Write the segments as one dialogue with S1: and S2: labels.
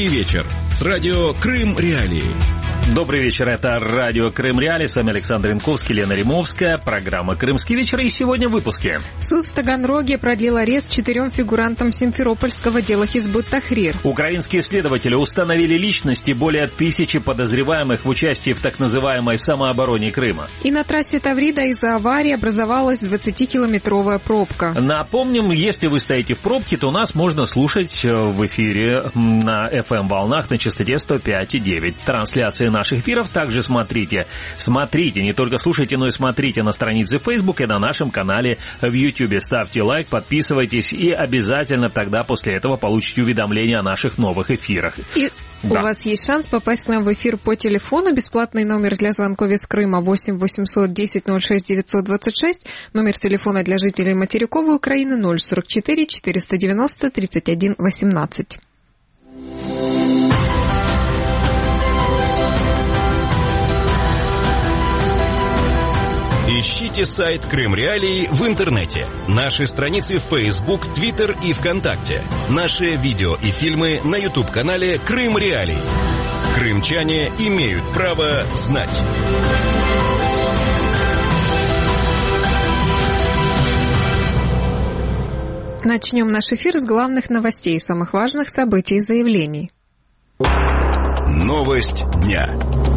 S1: Крымский вечер с радио Крым Реалии.
S2: Добрый вечер, это радио Крым Реалии, с вами Александр Янковский, Лена Римовская, программа «Крымский вечер», и сегодня в выпуске.
S3: Суд в Таганроге продлил арест 4 фигурантам симферопольского дела Хизбут Тахрир.
S2: Украинские следователи установили личности более 1000 подозреваемых в участии в так называемой самообороне Крыма.
S3: И на трассе Таврида из-за аварии образовалась 20-километровая пробка.
S2: Напомним, если вы стоите в пробке, то нас можно слушать в эфире на FM-волнах на частоте 105,9. Трансляции наших эфиров также смотрите, не только слушайте, но и смотрите на странице Facebook и на нашем канале в YouTube. Ставьте лайк, подписывайтесь и обязательно тогда после этого получите уведомления о наших новых эфирах.
S3: И у вас есть шанс попасть к нам в эфир по телефону. Бесплатный номер для звонков из Крыма 8 800 10 06 926. Номер телефона для жителей материковой Украины 044 490 31 18.
S1: Ищите сайт Крым Реалии в интернете, наши страницы в Facebook, Twitter и ВКонтакте, наши видео и фильмы на YouTube-канале Крым Реалии. Крымчане имеют право знать.
S3: Начнем наш эфир с главных новостей, самых важных событий и заявлений.
S1: Новость дня.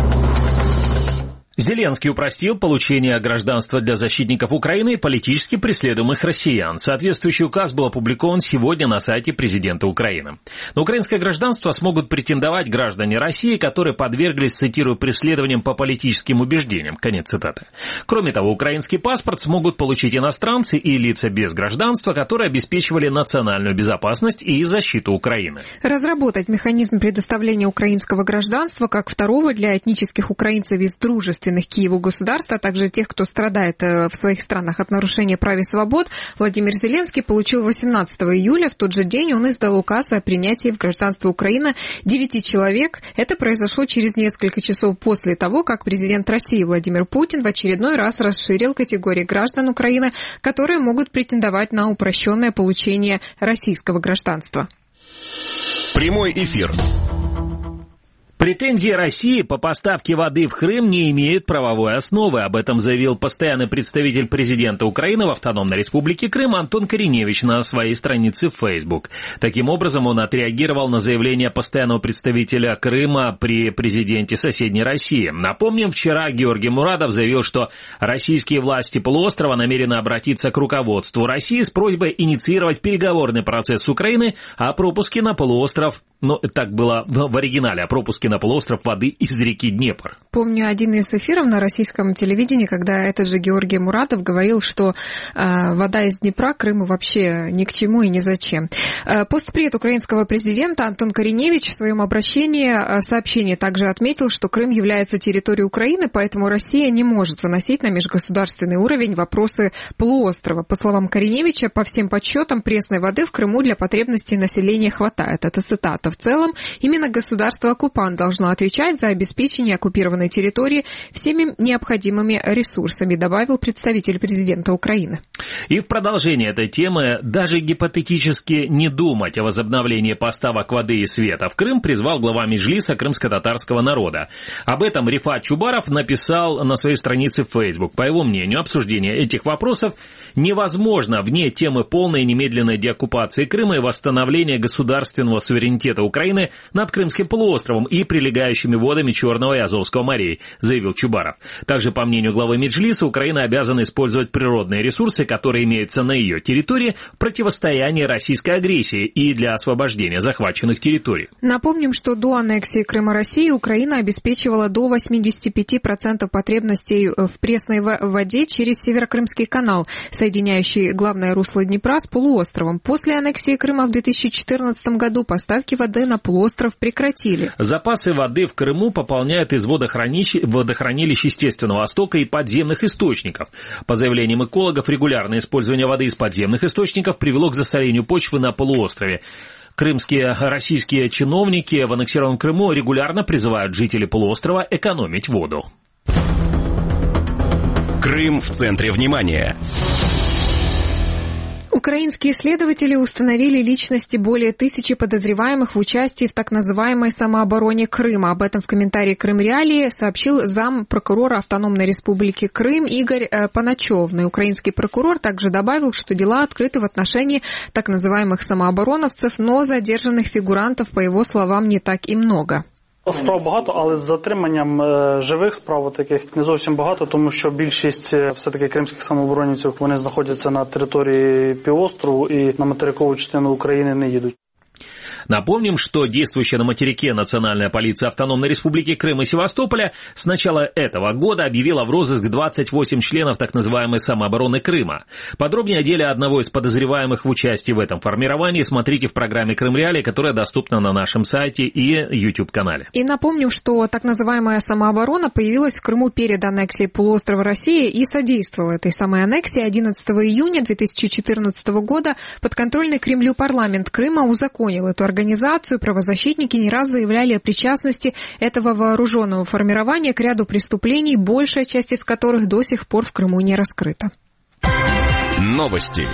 S2: Зеленский упростил получение гражданства для защитников Украины и политически преследуемых россиян. Соответствующий указ был опубликован сегодня на сайте президента Украины. На украинское гражданство смогут претендовать граждане России, которые подверглись, цитирую, преследованиям по политическим убеждениям. Конец цитаты. Кроме того, украинский паспорт смогут получить иностранцы и лица без гражданства, которые обеспечивали национальную безопасность и защиту Украины.
S3: Разработать механизм предоставления украинского гражданства как второго для этнических украинцев из дружественных Киеву государств, а также тех, кто страдает в своих странах от нарушения прав и свобод, Владимир Зеленский получил 18 июля. В тот же день он издал указ о принятии в гражданство Украины 9 человек. Это произошло через несколько часов после того, как президент России Владимир Путин в очередной раз расширил категории граждан Украины, которые могут претендовать на упрощенное получение российского гражданства.
S1: Прямой эфир.
S2: Претензии России по поставке воды в Крым не имеют правовой основы. Об этом заявил постоянный представитель президента Украины в Автономной Республике Крым Антон Кориневич на своей странице в Facebook. Таким образом, он отреагировал на заявление постоянного представителя Крыма при президенте соседней России. Напомним, вчера Георгий Мурадов заявил, что российские власти полуострова намерены обратиться к руководству России с просьбой инициировать переговорный процесс с Украиной о пропуске на полуостров, так было в оригинале, о пропуске на полуостров воды из реки Днепр.
S3: Помню один из эфиров на российском телевидении, когда этот же Георгий Мурадов говорил, что вода из Днепра Крыму вообще ни к чему и ни зачем. Постпред украинского президента Антон Кориневич в своем сообщении также отметил, что Крым является территорией Украины, поэтому Россия не может выносить на межгосударственный уровень вопросы полуострова. По словам Кориневича, по всем подсчетам, пресной воды в Крыму для потребностей населения хватает. Это цитата. В целом, именно государство-оккупант должно отвечать за обеспечение оккупированной территории всеми необходимыми ресурсами, добавил представитель президента Украины.
S2: И в продолжение этой темы даже гипотетически не думать о возобновлении поставок воды и света в Крым призвал глава Меджлиса крымско-татарского народа. Об этом Рифат Чубаров написал на своей странице в Facebook. По его мнению, обсуждение этих вопросов невозможно вне темы полной и немедленной деоккупации Крыма и восстановления государственного суверенитета Украины над Крымским полуостровом и прилегающими водами Черного и Азовского морей, заявил Чубаров. Также, по мнению главы Меджлиса, Украина обязана использовать природные ресурсы, которые имеются на ее территории, в противостоянии российской агрессии и для освобождения захваченных территорий.
S3: Напомним, что до аннексии Крыма России Украина обеспечивала до 85% потребностей в пресной воде через Северокрымский канал, соединяющий главное русло Днепра с полуостровом. После аннексии Крыма в 2014 году поставки воды на полуостров прекратили.
S2: Запасы воды в Крыму пополняют из водохранилищ естественного стока и подземных источников. По заявлениям экологов, регулярное использование воды из подземных источников привело к засолению почвы на полуострове. Крымские российские чиновники в аннексированном Крыму регулярно призывают жителей полуострова экономить воду.
S1: Крым в центре внимания.
S3: Украинские следователи установили личности более 1000 подозреваемых в участии в так называемой самообороне Крыма. Об этом в комментарии «Крым Реалии» сообщил зампрокурора Автономной Республики Крым Игорь Паначевный. Украинский прокурор также добавил, что дела открыты в отношении так называемых самообороновцев, но задержанных фигурантов, по его словам, не так и много.
S4: Справ багато, але з затриманням живих справ таких не зовсім багато, тому що більшість все-таки кримських самооборонівців, вони знаходяться на території півострову і на материкову частину України не їдуть.
S2: Напомним, что действующая на материке Национальная полиция Автономной Республики Крым и Севастополя с начала этого года объявила в розыск 28 членов так называемой самообороны Крыма. Подробнее о деле одного из подозреваемых в участии в этом формировании смотрите в программе «Крым Реалии», которая доступна на нашем сайте и YouTube-канале.
S3: И напомним, что так называемая самооборона появилась в Крыму перед аннексией полуострова России и содействовала этой самой аннексии. 11 июня 2014 года подконтрольный Кремлю парламент Крыма узаконил эту организацию. Правозащитники не раз заявляли о причастности этого вооруженного формирования к ряду преступлений, большая часть из которых до сих пор в Крыму не раскрыта.
S1: Новости.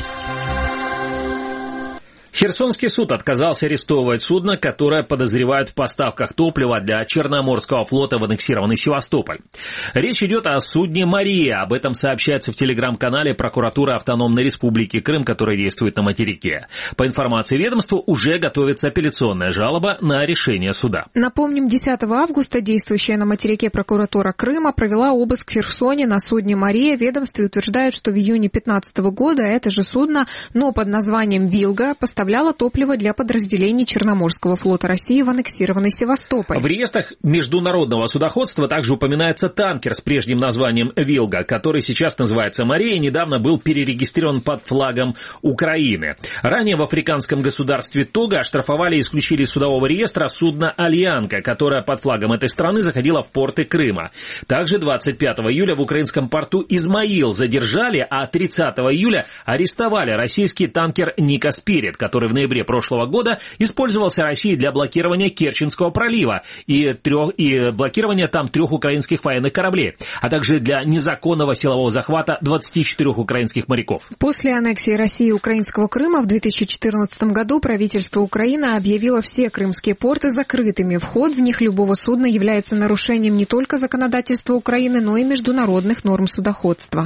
S2: Херсонский суд отказался арестовывать судно, которое подозревают в поставках топлива для Черноморского флота в аннексированный Севастополь. Речь идет о судне «Мария». Об этом сообщается в телеграм-канале прокуратуры Автономной Республики Крым, которая действует на материке. По информации ведомства, уже готовится апелляционная жалоба на решение суда.
S3: Напомним, 10 августа действующая на материке прокуратура Крыма провела обыск в Херсоне на судне «Мария». Ведомстве утверждают, что в июне 2015 года это же судно, но под названием «Вилга», поставляло топливо для подразделений Черноморского флота России в аннексированный Севастополь.
S2: В реестрах международного судоходства также упоминается танкер с прежним названием «Вилга», который сейчас называется «Мария», и недавно был перерегистрирован под флагом Украины. Ранее в африканском государстве Того оштрафовали и исключили из судового реестра судно «Альянка», которое под флагом этой страны заходило в порты Крыма. Также 25 июля в украинском порту Измаил задержали, а 30 июля арестовали российский танкер «Ника Спирит», который в ноябре прошлого года использовался Россией для блокирования Керченского пролива и блокирования там 3 украинских военных кораблей, а также для незаконного силового захвата 24 украинских моряков.
S3: После аннексии России и украинского Крыма в 2014 году правительство Украины объявило все крымские порты закрытыми. Вход в них любого судна является нарушением не только законодательства Украины, но и международных норм судоходства.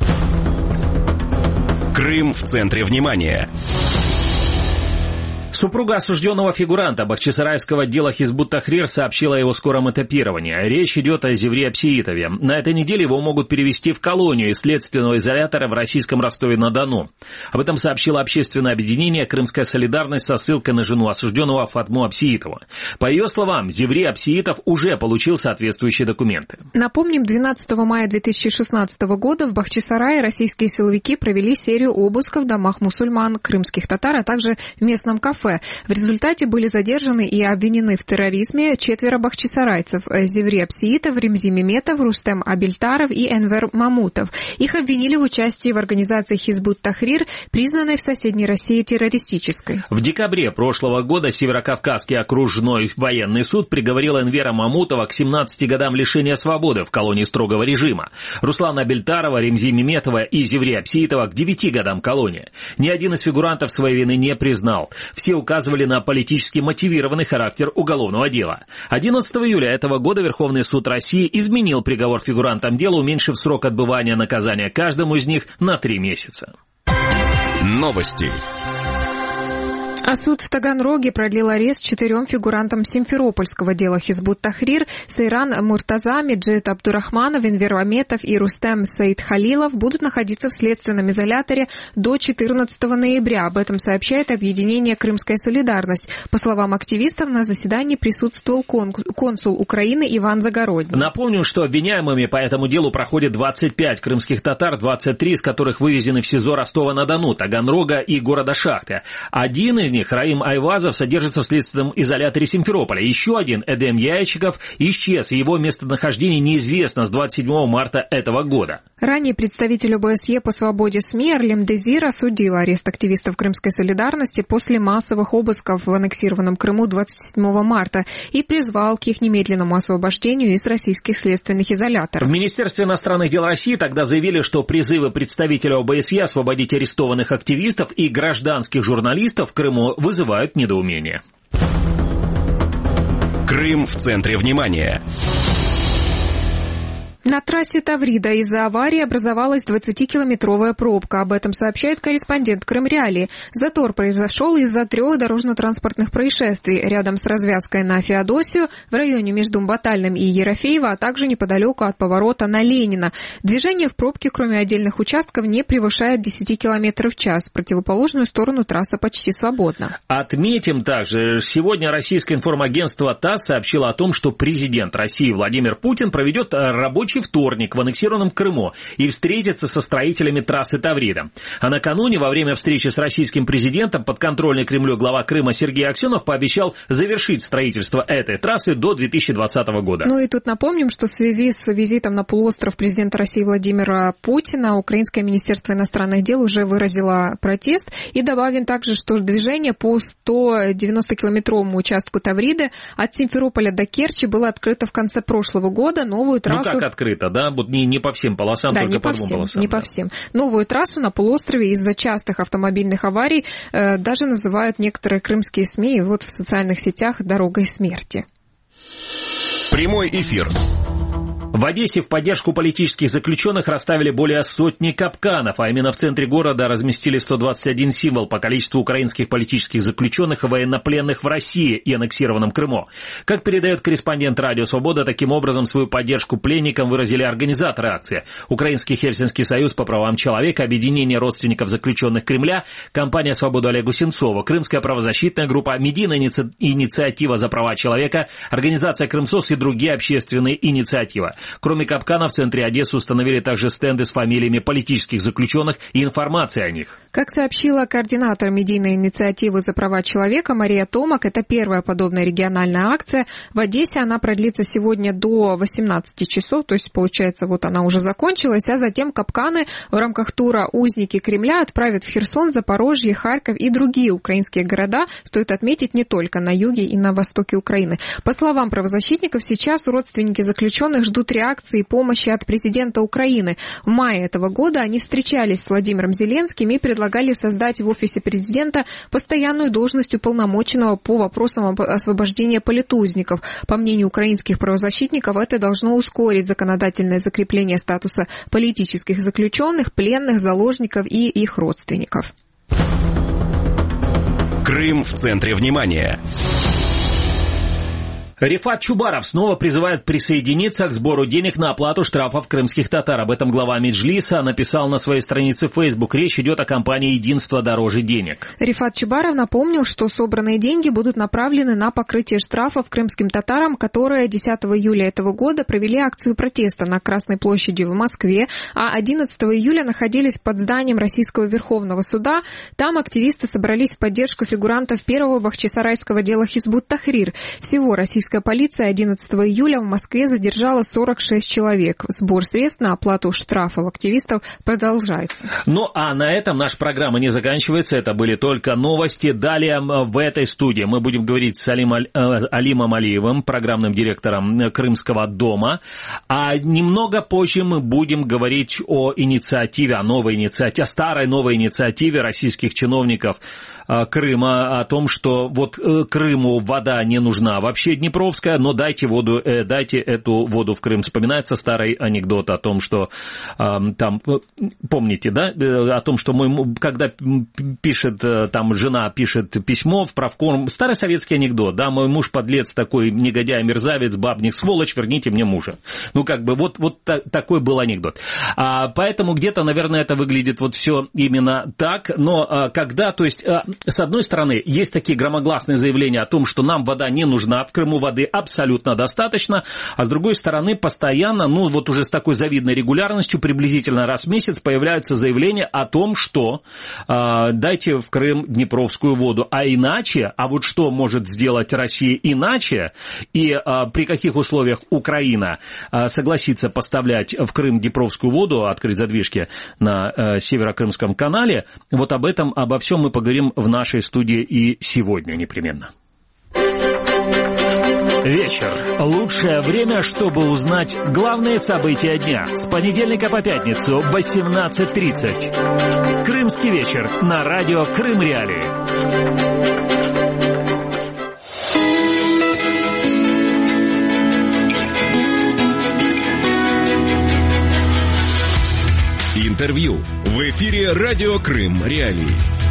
S1: Крым в центре внимания.
S2: Супруга осужденного фигуранта бахчисарайского дела Хизбут Тахрир сообщила о его скором этапировании. Речь идет о Зевре Апсиитове. На этой неделе его могут перевести в колонию из следственного изолятора в российском Ростове-на-Дону. Об этом сообщило общественное объединение «Крымская солидарность» со ссылкой на жену осужденного Фатму Апсиитову. По ее словам, Зевре Апсиитов уже получил соответствующие документы.
S3: Напомним, 12 мая 2016 года в Бахчисарае российские силовики провели серию обысков в домах мусульман, крымских татар, а также в местном кафе. В результате были задержаны и обвинены в терроризме 4 бахчисарайцев: Зевре Апсиитов, Ремзи Меметов, Рустем Абильтаров и Энвер Мамутов. Их обвинили в участии в организации Хизбут Тахрир, признанной в соседней России террористической.
S2: В декабре прошлого года Северокавказский окружной военный суд приговорил Энвера Мамутова к 17 годам лишения свободы в колонии строгого режима, Руслана Абильтарова, Ремзи Меметова и Зевре Апсиитова к 9 годам колонии. Ни один из фигурантов своей вины не признал. Все указывали на политически мотивированный характер уголовного дела. 11 июля этого года Верховный суд России изменил приговор фигурантам дела, уменьшив срок отбывания наказания каждому из них на 3 месяца.
S1: Новости.
S3: А суд в Таганроге продлил арест 4 фигурантам симферопольского дела Хизбут Тахрир. Сейран Муртаза, Меджид Абдурахманов, Энвер Меметов и Рустем Саид Халилов будут находиться в следственном изоляторе до 14 ноября. Об этом сообщает объединение «Крымская солидарность». По словам активистов, на заседании присутствовал консул Украины Иван Загородний.
S2: Напомню, что обвиняемыми по этому делу проходит 25 крымских татар, 23 из которых вывезены в СИЗО Ростова-на-Дону, Таганрога и города Шахты. Один из них, Раим Айвазов, содержится в следственном изоляторе Симферополя. Еще один, Эдем Яйчиков, исчез, и его местонахождение неизвестно с 27 марта этого года.
S3: Ранее представитель ОБСЕ по свободе СМИ Арлем Дезир осудил арест активистов Крымской солидарности после массовых обысков в аннексированном Крыму 27 марта и призвал к их немедленному освобождению из российских следственных изоляторов.
S2: В Министерстве иностранных дел России тогда заявили, что призывы представителя ОБСЕ освободить арестованных активистов и гражданских журналистов в Крыму вызывают недоумение.
S1: Крым в центре внимания.
S3: На трассе Таврида из-за аварии образовалась 20-километровая пробка. Об этом сообщает корреспондент Крымреалии. Затор произошел из-за 3 дорожно-транспортных происшествий рядом с развязкой на Феодосию, в районе между Батальным и Ерофеево, а также неподалеку от поворота на Ленина. Движение в пробке, кроме отдельных участков, не превышает 10 км в час. В противоположную сторону трасса почти свободна.
S2: Отметим также, сегодня российское информагентство ТАСС сообщило о том, что президент России Владимир Путин проведет рабочий вторник в аннексированном Крыму и встретится со строителями трассы Таврида. А накануне, во время встречи с российским президентом, подконтрольный Кремлю глава Крыма Сергей Аксенов пообещал завершить строительство этой трассы до 2020 года.
S3: Ну и тут напомним, что в связи с визитом на полуостров президента России Владимира Путина украинское министерство иностранных дел уже выразило протест. И добавим также, что движение по 190-километровому участку Тавриды от Симферополя до Керчи было открыто в конце прошлого года. Новую трассу...
S2: Ну как открыто, да? Вот не по всем полосам, да, только по 2 полосам.
S3: Не по всем. Новую трассу на полуострове из-за частых автомобильных аварий даже называют некоторые крымские СМИ вот в социальных сетях «дорогой смерти».
S1: Прямой эфир.
S2: В Одессе в поддержку политических заключенных расставили более 100 капканов, а именно в центре города разместили 121 символ по количеству украинских политических заключенных и военнопленных в России и аннексированном Крыму. Как передает корреспондент Радио Свобода, таким образом свою поддержку пленникам выразили организаторы акции: Украинский Хельсинский союз по правам человека, Объединение родственников заключенных Кремля, компания «Свободу» Олегу Сенцову, Крымская правозащитная группа, Медийная инициатива за права человека, организация «Крымсос» и другие общественные инициативы. Кроме капкана, в центре Одессы установили также стенды с фамилиями политических заключенных и информацией о них.
S3: Как сообщила координатор медийной инициативы за права человека Мария Томак, это первая подобная региональная акция. В Одессе она продлится сегодня до 18 часов, то есть, получается, вот она уже закончилась, а затем капканы в рамках тура «Узники Кремля» отправят в Херсон, Запорожье, Харьков и другие украинские города, стоит отметить, не только на юге и на востоке Украины. По словам правозащитников, сейчас родственники заключенных ждут реакции и помощи от президента Украины. В мае этого года они встречались с Владимиром Зеленским и предлагали создать в офисе президента постоянную должность уполномоченного по вопросам освобождения политузников. По мнению украинских правозащитников, это должно ускорить законодательное закрепление статуса политических заключенных, пленных, заложников и их родственников.
S1: Крым в центре внимания.
S2: Рифат Чубаров снова призывает присоединиться к сбору денег на оплату штрафов крымских татар. Об этом глава Меджлиса написал на своей странице в Facebook. Речь идет о кампании «Единство дороже денег».
S3: Рифат Чубаров напомнил, что собранные деньги будут направлены на покрытие штрафов крымским татарам, которые 10 июля этого года провели акцию протеста на Красной площади в Москве, а 11 июля находились под зданием Российского Верховного суда. Там активисты собрались в поддержку фигурантов первого бахчисарайского дела Хизбут Тахрир. Всего российская полиция 11 июля в Москве задержала 46 человек. Сбор средств на оплату штрафов активистов продолжается.
S2: Ну а на этом наша программа не заканчивается. Это были только новости. Далее в этой студии мы будем говорить с Алимом Алиевым, программным директором Крымского дома. А немного позже мы будем говорить о инициативе, о новой инициативе, о старой новой инициативе российских чиновников Крыма, о том, что вот Крыму вода не нужна вообще Днепровская, но дайте эту воду в Крым. Вспоминается старый анекдот о том, что там, помните, да, о том, что когда пишет, там жена пишет письмо в правком, старый советский анекдот, да, мой муж подлец такой, негодяй, мерзавец, бабник, сволочь, верните мне мужа. Ну, как бы, вот такой был анекдот. Поэтому где-то, наверное, это выглядит вот все именно так, но когда, то есть, с одной стороны, есть такие громогласные заявления о том, что нам вода не нужна в Крыму, воды абсолютно достаточно, а с другой стороны, постоянно, вот уже с такой завидной регулярностью, приблизительно раз в месяц появляются заявления о том, что дайте в Крым днепровскую воду, а иначе, вот что может сделать Россия иначе, и при каких условиях Украина согласится поставлять в Крым днепровскую воду, открыть задвижки на Северокрымском канале, вот обо всем мы поговорим в нашей студии и сегодня непременно. Вечер. Лучшее время, чтобы узнать главные события дня. С понедельника по пятницу в 18:30. Крымский вечер на радио Крым Реалии.
S1: Интервью. В эфире радио Крым Реалии.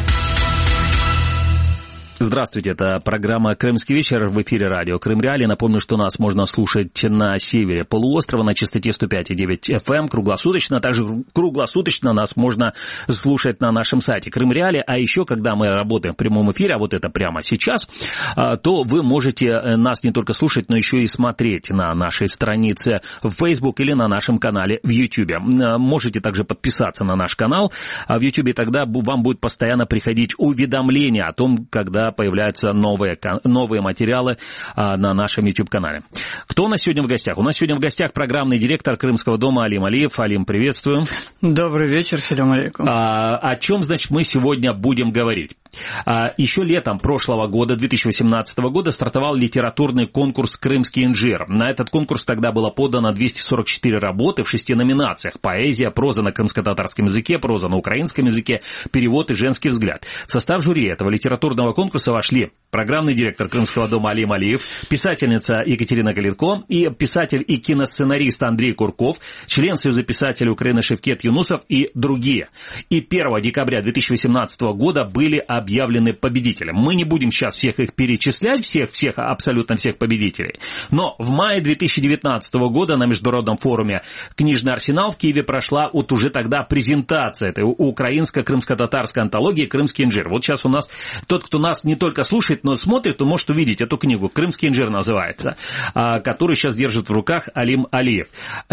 S2: Здравствуйте, это программа «Крымский вечер» в эфире радио Крым Реалии. Напомню, что нас можно слушать на севере полуострова на частоте 105,9 FM круглосуточно. Также круглосуточно нас можно слушать на нашем сайте Крым Реалии. А еще, когда мы работаем в прямом эфире, а вот это прямо сейчас, то вы можете нас не только слушать, но еще и смотреть на нашей странице в Facebook или на нашем канале в YouTube. Можете также подписаться на наш канал в YouTube, и тогда вам будет постоянно приходить уведомления о том, когда появляются новые материалы на нашем YouTube-канале. Кто у нас сегодня в гостях? У нас сегодня в гостях программный директор Крымского дома Алим Алиев. Алим, приветствую.
S5: Добрый вечер, салям алейкум.
S2: О чем, значит, мы сегодня будем говорить? Еще летом прошлого года, 2018 года, стартовал литературный конкурс «Крымский инжир». На этот конкурс тогда было подано 244 работы в 6 номинациях. Поэзия, проза на крымско-татарском языке, проза на украинском языке, перевод и женский взгляд. В состав жюри этого литературного конкурса вошли программный директор Крымского дома Алим Алиев, писательница Екатерина Калитко и писатель и киносценарист Андрей Курков, член Союза писателей Украины Шевкет Юнусов и другие. И 1 декабря 2018 года были объявлены победители. Мы не будем сейчас всех их перечислять, абсолютно всех победителей. Но в мае 2019 года на Международном форуме «Книжный арсенал» в Киеве прошла вот уже тогда презентация этой украинско-крымско-татарской антологии «Крымский инжир». Вот сейчас у нас тот, кто нас не только слушает, но смотрит, он может увидеть эту книгу. «Крымский инжир» называется, которую сейчас держит в руках Алим Алиев.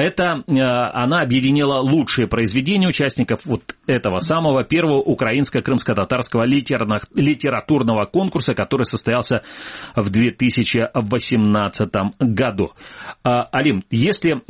S2: Она объединила лучшие произведения участников вот этого самого первого украинско-крымско-татарского литературного конкурса, который состоялся в 2018 году. Алим, если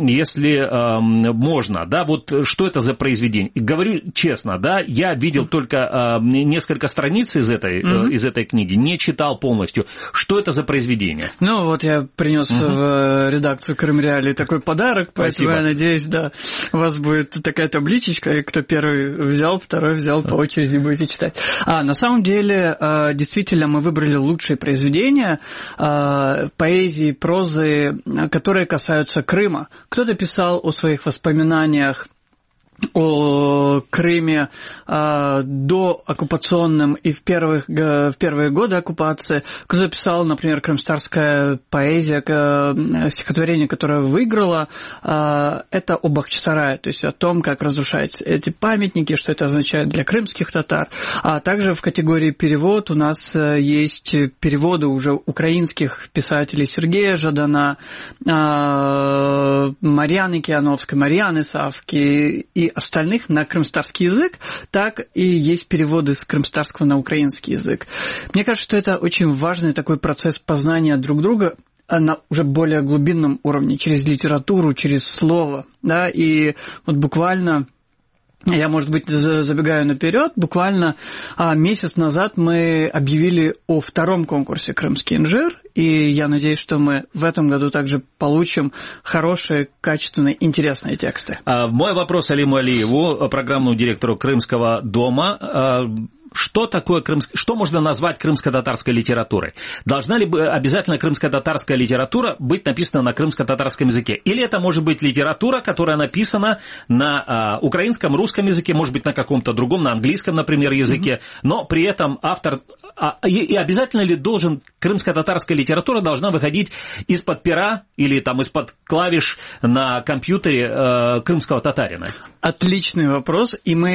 S2: можно, да, вот что это за произведение? Говорю честно, да, я видел только несколько страниц из этой книги, не читал полностью. Что это за произведение?
S5: Вот я принес в редакцию Крым Реалии такой подарок, поэтому я надеюсь, да, у вас будет такая табличечка, и кто первый взял, второй взял, по очереди будете читать. На самом деле, действительно, мы выбрали лучшие произведения поэзии, прозы, которые касаются Крыма. Кто-то писал о своих воспоминаниях о Крыме до оккупационном и в первые годы оккупации. Кто писал, например, крымстарская поэзия, стихотворение, которое выиграло, это о Бахчисарае, то есть о том, как разрушать эти памятники, что это означает для крымских татар. А также в категории перевод у нас есть переводы уже украинских писателей Сергея Жадана, Марьяны Киановской, Марьяны Савки и остальных на крымстарский язык, так и есть переводы с крымстарского на украинский язык. Мне кажется, что это очень важный такой процесс познания друг друга на уже более глубинном уровне, через литературу, через слово. Да? И вот буквально... Я, может быть, забегаю наперед. Буквально месяц назад мы объявили о втором конкурсе «Крымский инжир», и я надеюсь, что мы в этом году также получим хорошие, качественные, интересные тексты.
S2: Мой вопрос Алиму Алиеву, программному директору Крымского дома. Что можно назвать крымско-татарской литературой? Должна ли обязательно крымско-татарская литература быть написана на крымско-татарском языке? Или это может быть литература, которая написана на украинском, русском языке, может быть, на каком-то другом, на английском, например, языке, но при этом автор... И обязательно ли крымско-татарская литература должна выходить из-под пера или там из-под клавиш на компьютере крымского татарина?
S5: Отличный вопрос, и мы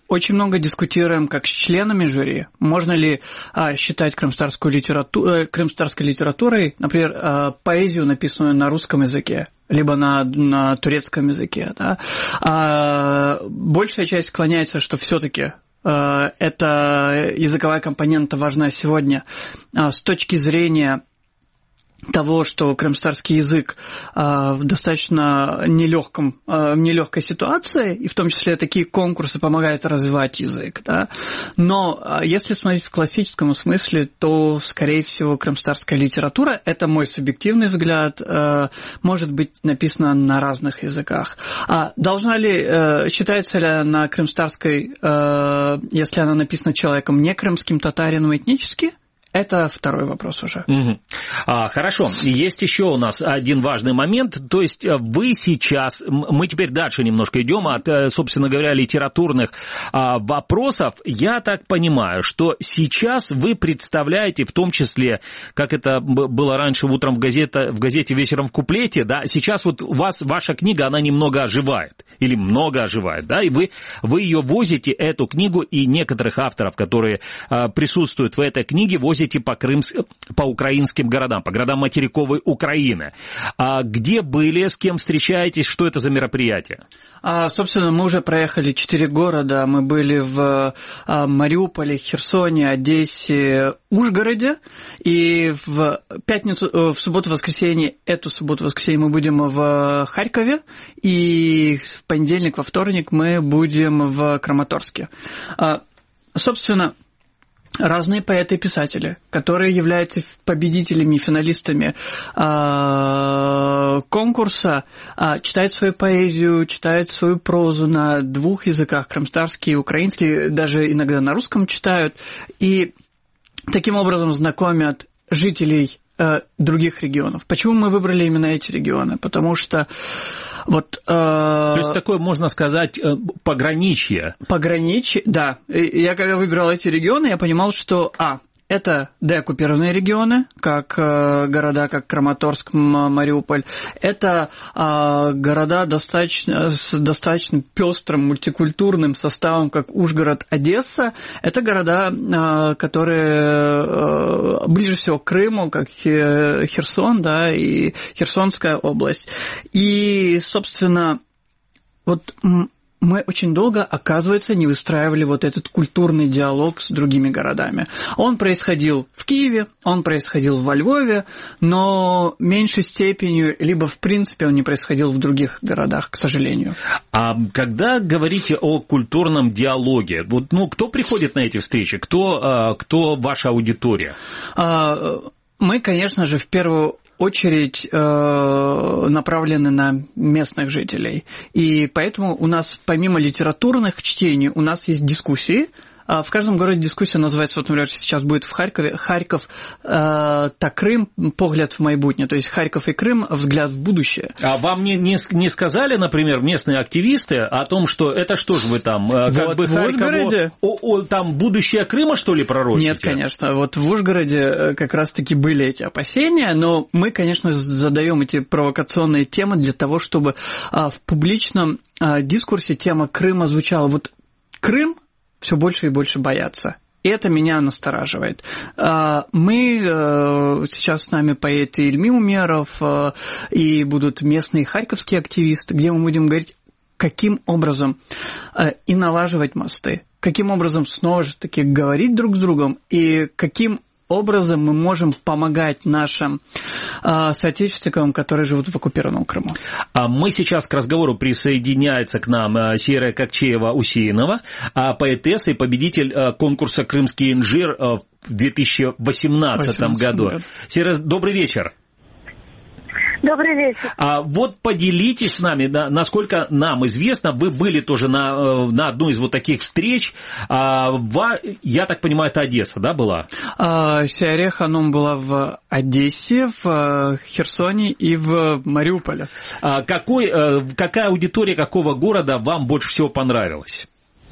S5: очень много дискутируем как с членами жюри. Можно ли считать крымстарской литературой, например, поэзию, написанную на русском языке, либо на турецком языке. Да? Большая часть склоняется, что все-таки эта языковая компонента важна сегодня с точки зрения того, что крымстарский язык в достаточно нелегкой ситуации, и в том числе такие конкурсы помогают развивать язык. Да? Но если смотреть в классическом смысле, то, скорее всего, крымстарская литература, это мой субъективный взгляд, может быть написана на разных языках. Считается ли она крымстарской, если она написана человеком не крымским татарином этнически? Это второй вопрос уже.
S2: Хорошо. Есть еще у нас один важный момент. То есть вы сейчас... Мы теперь дальше немножко идем от, собственно говоря, литературных вопросов. Я так понимаю, что сейчас вы представляете, в том числе, как это было раньше утром в газете «Вечером в куплете», да, сейчас вот у вас ваша книга, она немного оживает. Или много оживает, да, и вы ее возите, эту книгу, и некоторых авторов, которые присутствуют в этой книге, возите по украинским городам, по городам материковой Украины. Где были, с кем встречаетесь, что это за мероприятие?
S5: Собственно, мы уже проехали 4 города. Мы были в Мариуполе, Херсоне, Одессе, Ужгороде. И в субботу-воскресенье, эту субботу-воскресенье мы будем в Харькове. И в понедельник, во вторник мы будем в Краматорске. Собственно, разные поэты и писатели, которые являются победителями и финалистами конкурса, читают свою поэзию, читают свою прозу на 2 языках, крымстарский и украинский, даже иногда на русском читают, и таким образом знакомят жителей других регионов. Почему мы выбрали именно эти регионы? Потому что то
S2: есть такое, можно сказать, пограничье.
S5: Пограничье, да. Я когда выбирал эти регионы, я понимал, что это деоккупированные регионы, как города, как Краматорск, Мариуполь. Это города с достаточно пестрым, мультикультурным составом, как Ужгород, Одесса. Это города, которые ближе всего к Крыму, как Херсон, да, и Херсонская область. И, собственно, мы очень долго, оказывается, не выстраивали этот культурный диалог с другими городами. Он происходил в Киеве, он происходил во Львове, но меньшей степенью, либо в принципе он не происходил в других городах, к сожалению.
S2: А когда говорите о культурном диалоге, кто приходит на эти встречи? Кто ваша аудитория?
S5: Мы, конечно же, в первую очередь направлены на местных жителей. И поэтому у нас, помимо литературных чтений, у нас есть дискуссии. В каждом городе дискуссия называется, например, сейчас будет в Харькове, Харьков та Крым, погляд в майбутнее, то есть Харьков и Крым, взгляд в будущее.
S2: А вам не сказали, например, местные активисты о том, что это что же вы там,
S5: в Ужгороде?
S2: Там будущее Крыма, что ли, пророчите?
S5: Нет, конечно. В Ужгороде как раз-таки были эти опасения, но мы, конечно, задаем эти провокационные темы для того, чтобы в публичном дискурсе тема Крыма звучала. Крым все больше и больше боятся. И это меня настораживает. Сейчас с нами поэт Ильми Умеров, и будут местные харьковские активисты, где мы будем говорить, каким образом и налаживать мосты, каким образом снова же таки говорить друг с другом, и каким образом мы можем помогать нашим соотечественникам, которые живут в оккупированном Крыму.
S2: Мы сейчас к разговору присоединяется к нам Серая Кокчеева-Усеинова, поэтесса и победитель конкурса «Крымский инжир» в 2018 году. Серая, добрый вечер.
S6: Добрый вечер.
S2: Поделитесь с нами, насколько нам известно, вы были тоже на одной из таких встреч. Я так понимаю, это Одесса, да, была?
S5: Сиаре Ханум была в Одессе, в Херсоне и в Мариуполе.
S2: Какая аудитория какого города вам больше всего понравилась?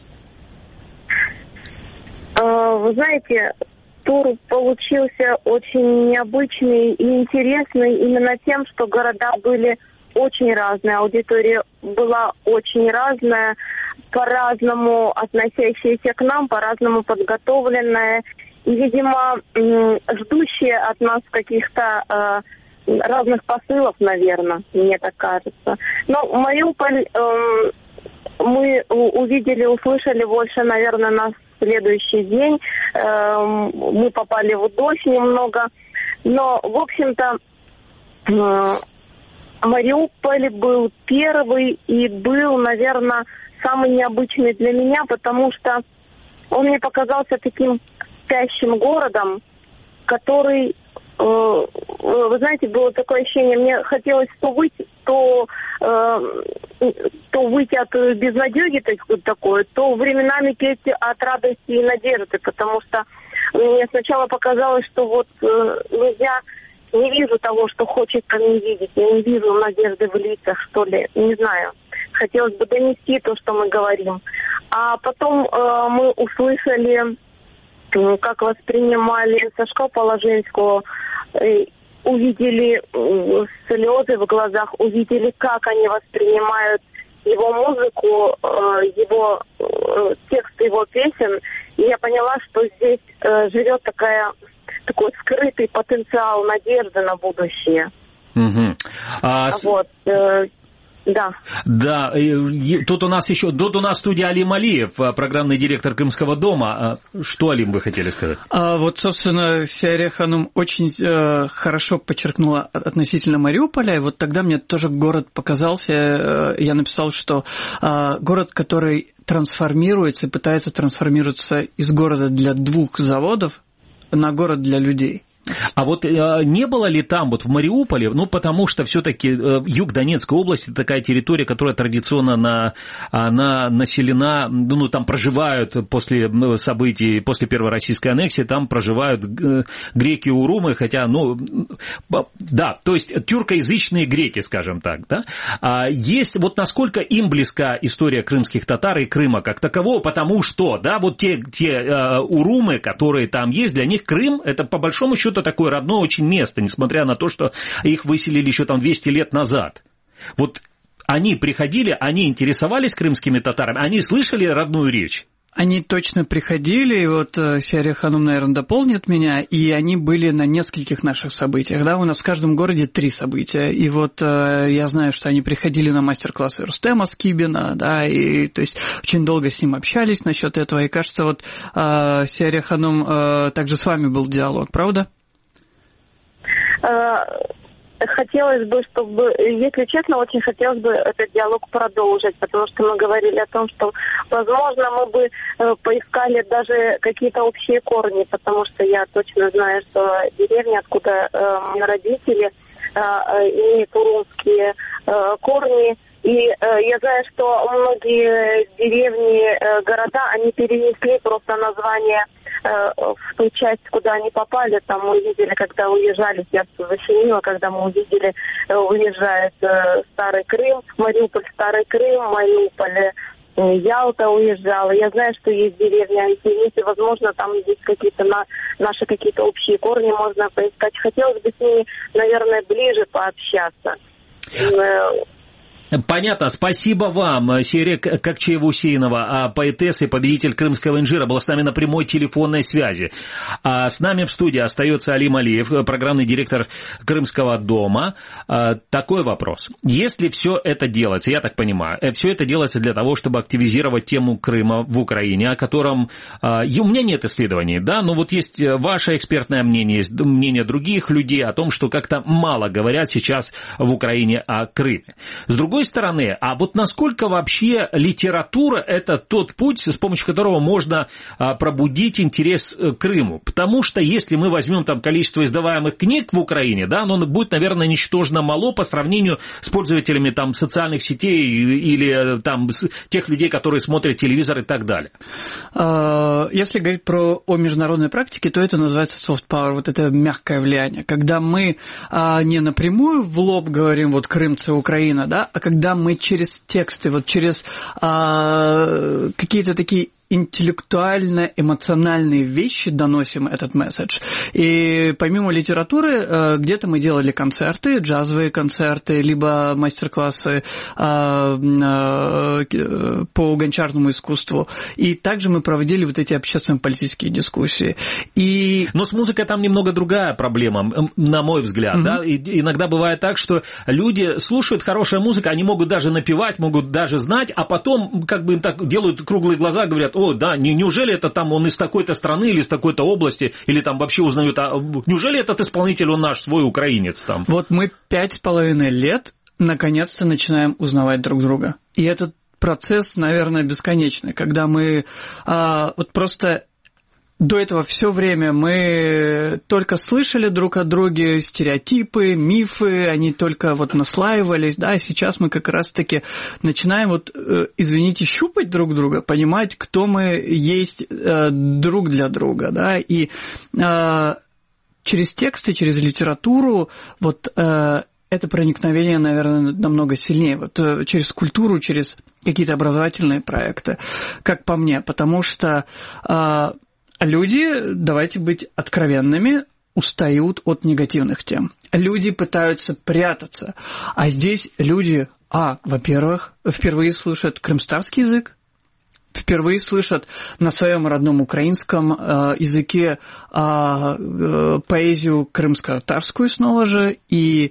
S6: Вы знаете, тур получился очень необычный и интересный именно тем, что города были очень разная, аудитория была очень разная, по-разному относящаяся к нам, по-разному подготовленная. И, видимо, ждущие от нас каких-то разных посылов, наверное, мне так кажется. Но Мариуполь мы увидели, услышали больше, наверное, на следующий день. Мы попали в дождь немного. Но, в общем-то, Мариуполь был первый и был, наверное, самый необычный для меня, потому что он мне показался таким спящим городом, который, вы знаете, было такое ощущение, мне хотелось то выйти, то выйти от безнадеги такое, то временами петь от радости и надежды, потому что мне сначала показалось, что вот я не вижу того, что хочется мне видеть, я не вижу надежды в лицах, что ли, не знаю. Хотелось бы донести то, что мы говорим. А потом мы услышали, как воспринимали Сашка Положинского, увидели слезы в глазах, увидели, как они воспринимают его музыку, его текст его песен. И я поняла, что здесь живет такой скрытый потенциал надежды на будущее.
S2: Угу.
S6: Вот. Да.
S2: Да, тут у нас в студии Алим Алиев, программный директор Крымского дома. Что, Алим, вы хотели сказать?
S5: Вот, собственно, Сиария Ханум очень хорошо подчеркнула относительно Мариуполя, и вот тогда мне тоже город показался, я написал, что город, который трансформируется и пытается трансформироваться из города для 2 заводов на город для людей.
S2: А вот не было ли там, вот в Мариуполе, потому что все-таки юг Донецкой области такая территория, которая традиционно она населена, там проживают после событий, после первой российской аннексии, там проживают греки и урумы, хотя, да, то есть тюркоязычные греки, скажем так, да. Есть, вот насколько им близка история крымских татар и Крыма как такового, потому что, да, вот те урумы, которые там есть, для них Крым, это по большому счету такое родное очень место, несмотря на то, что их выселили еще 200 лет назад. Вот они приходили, они интересовались крымскими татарами, они слышали родную речь?
S5: Они точно приходили, и вот Сиария Ханум, наверное, дополнит меня, и они были на нескольких наших событиях. Да, у нас в каждом городе 3 события, и вот я знаю, что они приходили на мастер-классы Рустема Скибина, да, и то есть очень долго с ним общались насчет этого, и кажется, вот Сиария Ханум, также с вами был диалог, правда?
S6: Хотелось бы, чтобы, если честно, очень хотелось бы этот диалог продолжить, потому что мы говорили о том, что, возможно, мы бы поискали даже какие-то общие корни, потому что я точно знаю, что деревня, откуда мои родители, имеют урумские корни, и я знаю, что многие деревни, города, они перенесли просто название в ту часть, куда они попали. Там мы увидели, когда уезжали, сердце защемило, когда мы увидели, уезжает Старый Крым, Мариуполь, Старый Крым, Мариуполь, Ялта уезжала. Я знаю, что есть деревня Альпиницы, возможно, там есть какие-то наши какие-то общие корни, можно поискать. Хотелось бы с ними, наверное, ближе пообщаться.
S2: Понятно, спасибо вам. Сиария Кокчиева-Усейнова, поэтесса и победитель крымского инжира, была с нами на прямой телефонной связи. С нами в студии остается Алим Алиев, программный директор Крымского дома. Такой вопрос. Если все это делается, я так понимаю, все это делается для того, чтобы активизировать тему Крыма в Украине, о котором у меня нет исследований, да, но вот есть ваше экспертное мнение, есть мнение других людей о том, что как-то мало говорят сейчас в Украине о Крыме. С другой стороны, а вот насколько вообще литература – это тот путь, с помощью которого можно пробудить интерес к Крыму? Потому что если мы возьмем там количество издаваемых книг в Украине, да, оно будет, наверное, ничтожно мало по сравнению с пользователями там социальных сетей или там тех людей, которые смотрят телевизор и так далее.
S5: Если говорить о международной практике, то это называется soft power, вот это мягкое влияние, когда мы не напрямую в лоб говорим вот крымцы, Украина, да, а когда мы через тексты, вот через какие-то такие интеллектуально-эмоциональные вещи доносим этот месседж. И помимо литературы, где-то мы делали концерты, джазовые концерты, либо мастер-классы по гончарному искусству. И также мы проводили вот эти общественно-политические дискуссии.
S2: Но с музыкой там немного другая проблема, на мой взгляд. Да? И иногда бывает так, что люди слушают хорошую музыку, они могут даже напевать, могут даже знать, а потом как бы им так делают круглые глаза, говорят: о, да, неужели это там он из такой-то страны или из такой-то области, или там вообще узнают, неужели этот исполнитель, он наш, свой украинец там?
S5: Вот мы 5,5 лет наконец-то начинаем узнавать друг друга. И этот процесс, наверное, бесконечный, когда мы вот просто... До этого все время мы только слышали друг о друге стереотипы, мифы, они только вот наслаивались, да, и сейчас мы как раз-таки начинаем вот, извините, щупать друг друга, понимать, кто мы есть друг для друга, да, и через тексты, через литературу вот это проникновение, наверное, намного сильнее, вот через культуру, через какие-то образовательные проекты, как по мне, потому что люди, давайте быть откровенными, устают от негативных тем. Люди пытаются прятаться. А здесь люди, во-первых, впервые слышат крымстарский язык, впервые слышат на своем родном украинском языке поэзию крымско-татарскую снова же. И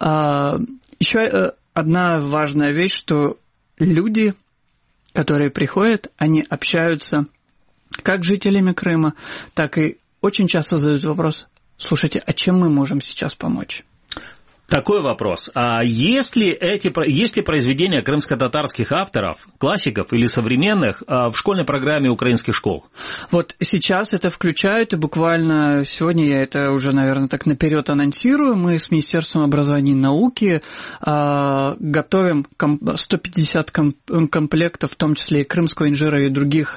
S5: еще одна важная вещь, что люди, которые приходят, они общаются как с жителями Крыма, так и очень часто задают вопрос: слушайте, а чем мы можем сейчас помочь?
S2: Такой вопрос. А есть ли произведения крымско-татарских авторов, классиков или современных в школьной программе украинских школ?
S5: Вот сейчас это включают, и буквально сегодня я это уже, наверное, так наперед анонсирую. Мы с Министерством образования и науки готовим 150 комплектов, в том числе и крымского инжира и других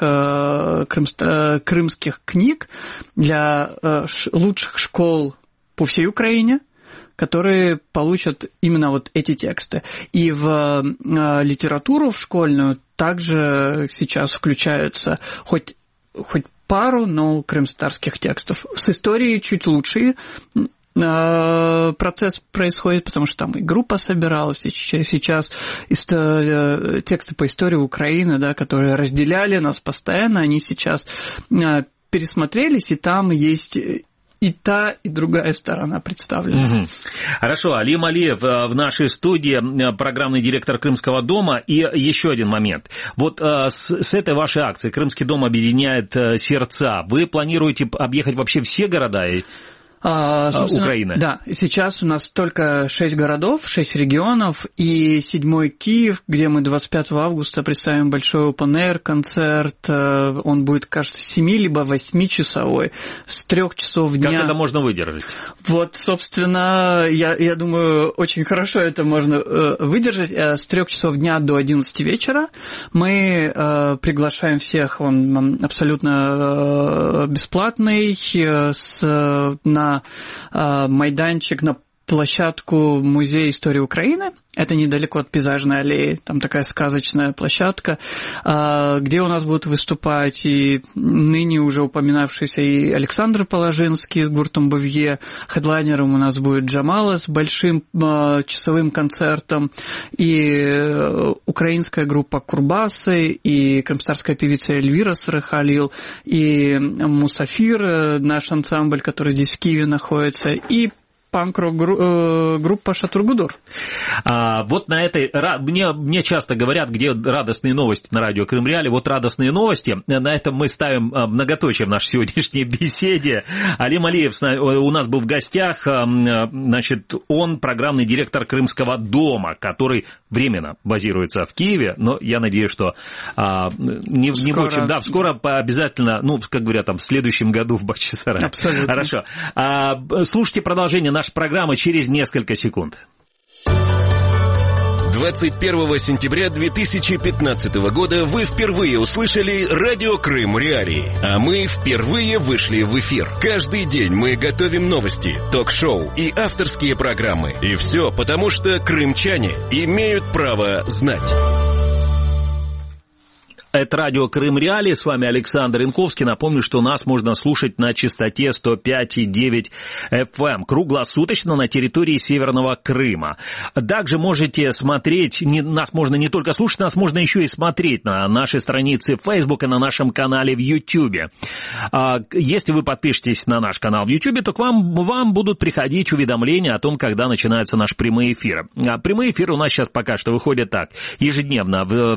S5: крымских книг для лучших школ по всей Украине, которые получат именно вот эти тексты. И в литературу, в школьную, также сейчас включаются хоть пару, но крымстарских текстов. С историей чуть лучше процесс происходит, потому что там и группа собиралась, и сейчас тексты по истории Украины, да, которые разделяли нас постоянно, они сейчас пересмотрелись, и там есть и та, и другая сторона представлена.
S2: Угу. Хорошо, Алим Алиев в нашей студии, программный директор Крымского дома. И еще один момент. Вот с этой вашей акцией «Крымский дом объединяет сердца» вы планируете объехать вообще все города Украины?
S5: Да, сейчас у нас только 6 городов, 6 регионов, и 7-й Киев, где мы 25 августа представим большой open-air концерт. Он будет, кажется, 7 либо 8-часовой, с 3 часов дня.
S2: Как это можно выдержать?
S5: Вот, собственно, я думаю, очень хорошо это можно выдержать. С 3 часов дня до 11 вечера мы приглашаем всех, он абсолютно бесплатный, на майданчик, на площадку Музея истории Украины. Это недалеко от Пейзажной аллеи. Там такая сказочная площадка, где у нас будут выступать и ныне уже упоминавшийся и Александр Положинский с гуртом Бовье. Хедлайнером у нас будет Джамала с большим часовым концертом. И украинская группа Курбасы, и крымстарская певица Эльвира Сарыхалил, и Мусафир, наш ансамбль, который здесь в Киеве находится, и панк-рок группа Шатургудур.
S2: Вот на этой... Мне часто говорят, где радостные новости на радио Крым Реали. Вот радостные новости. На этом мы ставим многоточие в нашей сегодняшней беседе. Алим Алиев у нас был в гостях. Значит, он программный директор Крымского дома, который временно базируется в Киеве. Но я надеюсь, что скоро обязательно, как говорят, в следующем году в Бахчисарае.
S5: Абсолютно.
S2: Хорошо. Слушайте продолжение нашей программы через несколько секунд.
S1: 21 сентября 2015 года вы впервые услышали радио Крым Реалии, а мы впервые вышли в эфир. Каждый день мы готовим новости, ток-шоу и авторские программы. И все потому, что крымчане имеют право знать.
S2: Это радио Крым Реалии, с вами Александр Янковский. Напомню, что нас можно слушать на частоте 105,9 FM круглосуточно на территории Северного Крыма. Также можете смотреть, нас можно не только слушать, нас можно еще и смотреть на нашей странице в Facebook и на нашем канале в YouTube. Если вы подпишетесь на наш канал в YouTube, то к вам будут приходить уведомления о том, когда начинаются наши прямые эфиры. Прямые эфиры у нас сейчас пока что выходят так: ежедневно в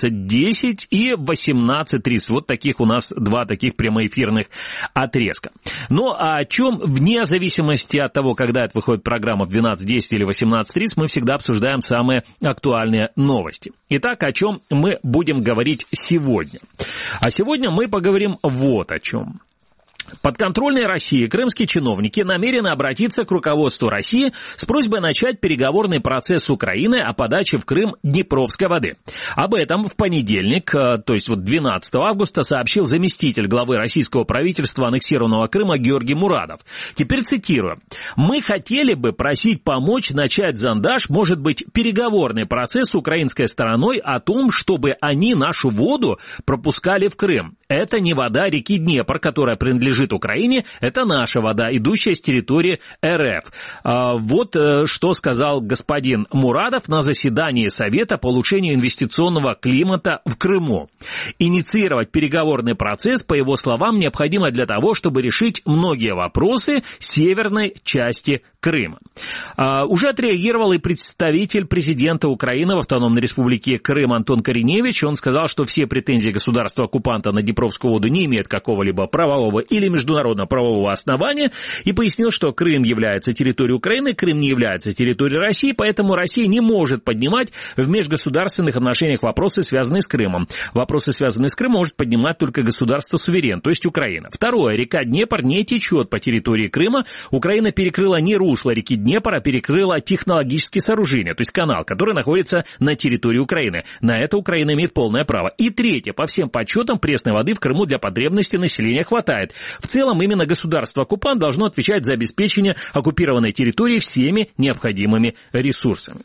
S2: 12:10 и в 18:30. Вот таких у нас два таких прямоэфирных отрезка. Но о чем, вне зависимости от того, когда это выходит программа, в 12:10 или 18:30, мы всегда обсуждаем самые актуальные новости. Итак, о чем мы будем говорить сегодня? А сегодня мы поговорим вот о чем. Подконтрольные России крымские чиновники намерены обратиться к руководству России с просьбой начать переговорный процесс с Украиной о подаче в Крым Днепровской воды. Об этом в понедельник, то есть 12 августа, сообщил заместитель главы российского правительства аннексированного Крыма Георгий Мурадов. Теперь цитирую. «Мы хотели бы просить помочь начать зондаж, может быть, переговорный процесс с украинской стороной о том, чтобы они нашу воду пропускали в Крым. Это не вода реки Днепр, которая принадлежит Украине, это наша вода, идущая с территории РФ». Вот что сказал господин Мурадов на заседании Совета по улучшению инвестиционного климата в Крыму. Инициировать переговорный процесс, по его словам, необходимо для того, чтобы решить многие вопросы северной части Крыма. Уже отреагировал и представитель президента Украины в Автономной Республике Крым Антон Кореневич. Он сказал, что все претензии государства-оккупанта на Днепровскую воду не имеют какого-либо правового или международно-правового основания, и пояснил, что Крым является территорией Украины, Крым не является территорией России, поэтому Россия не может поднимать в межгосударственных отношениях вопросы, связанные с Крымом. Вопросы, связанные с Крымом, может поднимать только государство-суверен, то есть Украина. Второе. Река Днепр не течет по территории Крыма. Украина перекрыла не русло реки Днепр, а перекрыла технологические сооружения, то есть канал, который находится на территории Украины. На это Украина имеет полное право. И третье. По всем подсчетам, пресной воды в Крыму для потребностей населения хватает. В целом, именно государство-оккупант должно отвечать за обеспечение оккупированной территории всеми необходимыми ресурсами.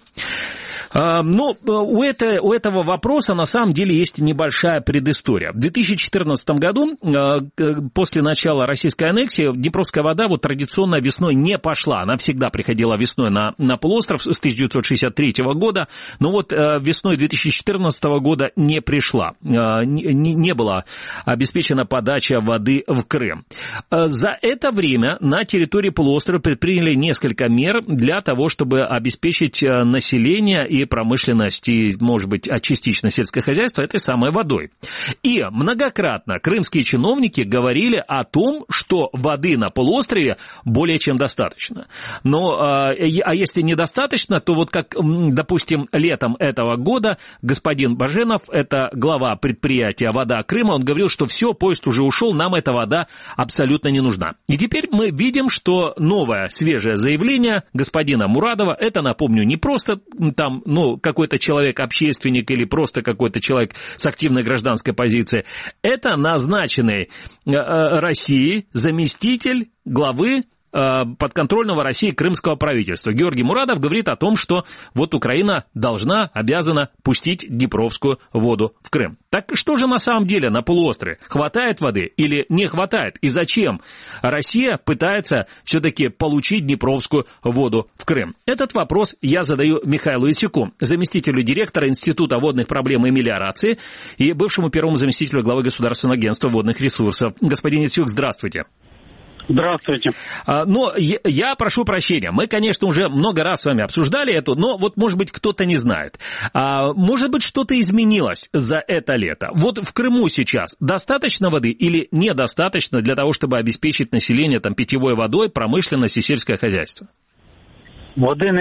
S2: Но у этого вопроса на самом деле есть небольшая предыстория. В 2014 году, после начала российской аннексии, Днепровская вода традиционно весной не пошла. Она всегда приходила весной на полуостров с 1963 года, но весной 2014 года не пришла. Не была обеспечена подача воды в Крым. За это время на территории полуострова предприняли несколько мер для того, чтобы обеспечить население и промышленность, и, может быть, частично сельское хозяйство этой самой водой. И многократно крымские чиновники говорили о том, что воды на полуострове более чем достаточно. Но, если недостаточно, то как, допустим, летом этого года господин Баженов, это глава предприятия «Вода Крыма», он говорил, что все, поезд уже ушел, нам эта вода абсолютно не нужна. И теперь мы видим, что новое, свежее заявление господина Мурадова, это, напомню, не просто там, какой-то человек-общественник или просто какой-то человек с активной гражданской позицией. Это назначенный Россией заместитель главы подконтрольного России крымского правительства. Георгий Мурадов говорит о том, что Украина обязана пустить Днепровскую воду в Крым. Так что же на самом деле на полуострове? Хватает воды или не хватает? И зачем Россия пытается все-таки получить Днепровскую воду в Крым? Этот вопрос я задаю Михаилу Ицюку, заместителю директора Института водных проблем и мелиорации и бывшему первому заместителю главы Государственного агентства водных ресурсов. Господин Ицюк, здравствуйте.
S7: Здравствуйте.
S2: Но я прошу прощения, мы, конечно, уже много раз с вами обсуждали это, но может быть, кто-то не знает. Может быть, что-то изменилось за это лето. В Крыму сейчас достаточно воды или недостаточно для того, чтобы обеспечить население питьевой водой, промышленность и сельское хозяйство?
S7: Води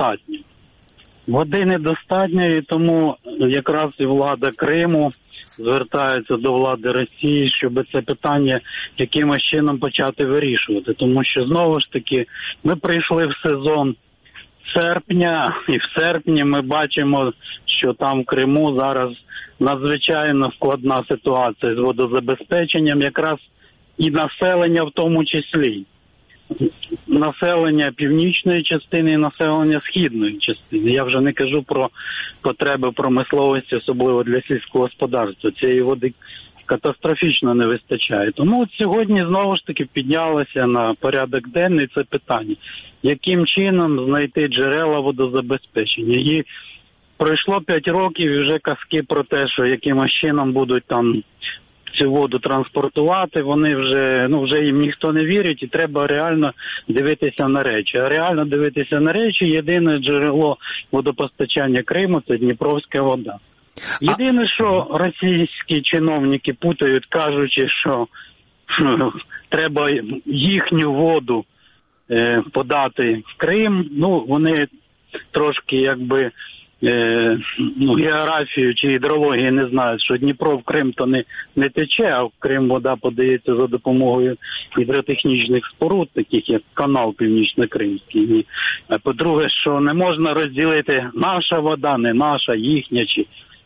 S7: недостатньо, і тому якраз і влада Криму звертаються до влади Росії, щоб це питання якимось чином почати вирішувати. Тому що, знову ж таки, ми прийшли в сезон серпня, і в серпні ми бачимо, що там в Криму зараз надзвичайно складна ситуація з водозабезпеченням, якраз і населення в тому числі. населення північної частини і населення східної частини. Я вже не кажу про потреби промисловості, особливо для сільського господарства. Цієї води катастрофічно не вистачає. Тому от сьогодні знову ж таки піднялося на порядок денний це питання. Яким чином знайти джерела водозабезпечення? І пройшло 5 років і вже казки про те, що якимось чином будуть там цю воду транспортувати, вони вже їм ніхто не вірить і треба реально дивитися на речі. А реально дивитися на речі, єдине джерело водопостачання Криму – це Дніпровська вода. Єдине, що російські чиновники путають, кажучи, що треба їхню воду подати в Крим, вони трошки географію чи гідрологію не знають, що Дніпро в Крим то не тече, а в Крим вода подається за допомогою гідротехнічних споруд, таких як канал Північно-Кримський. А по-друге, що не можна розділити наша вода, не наша, їхня, чи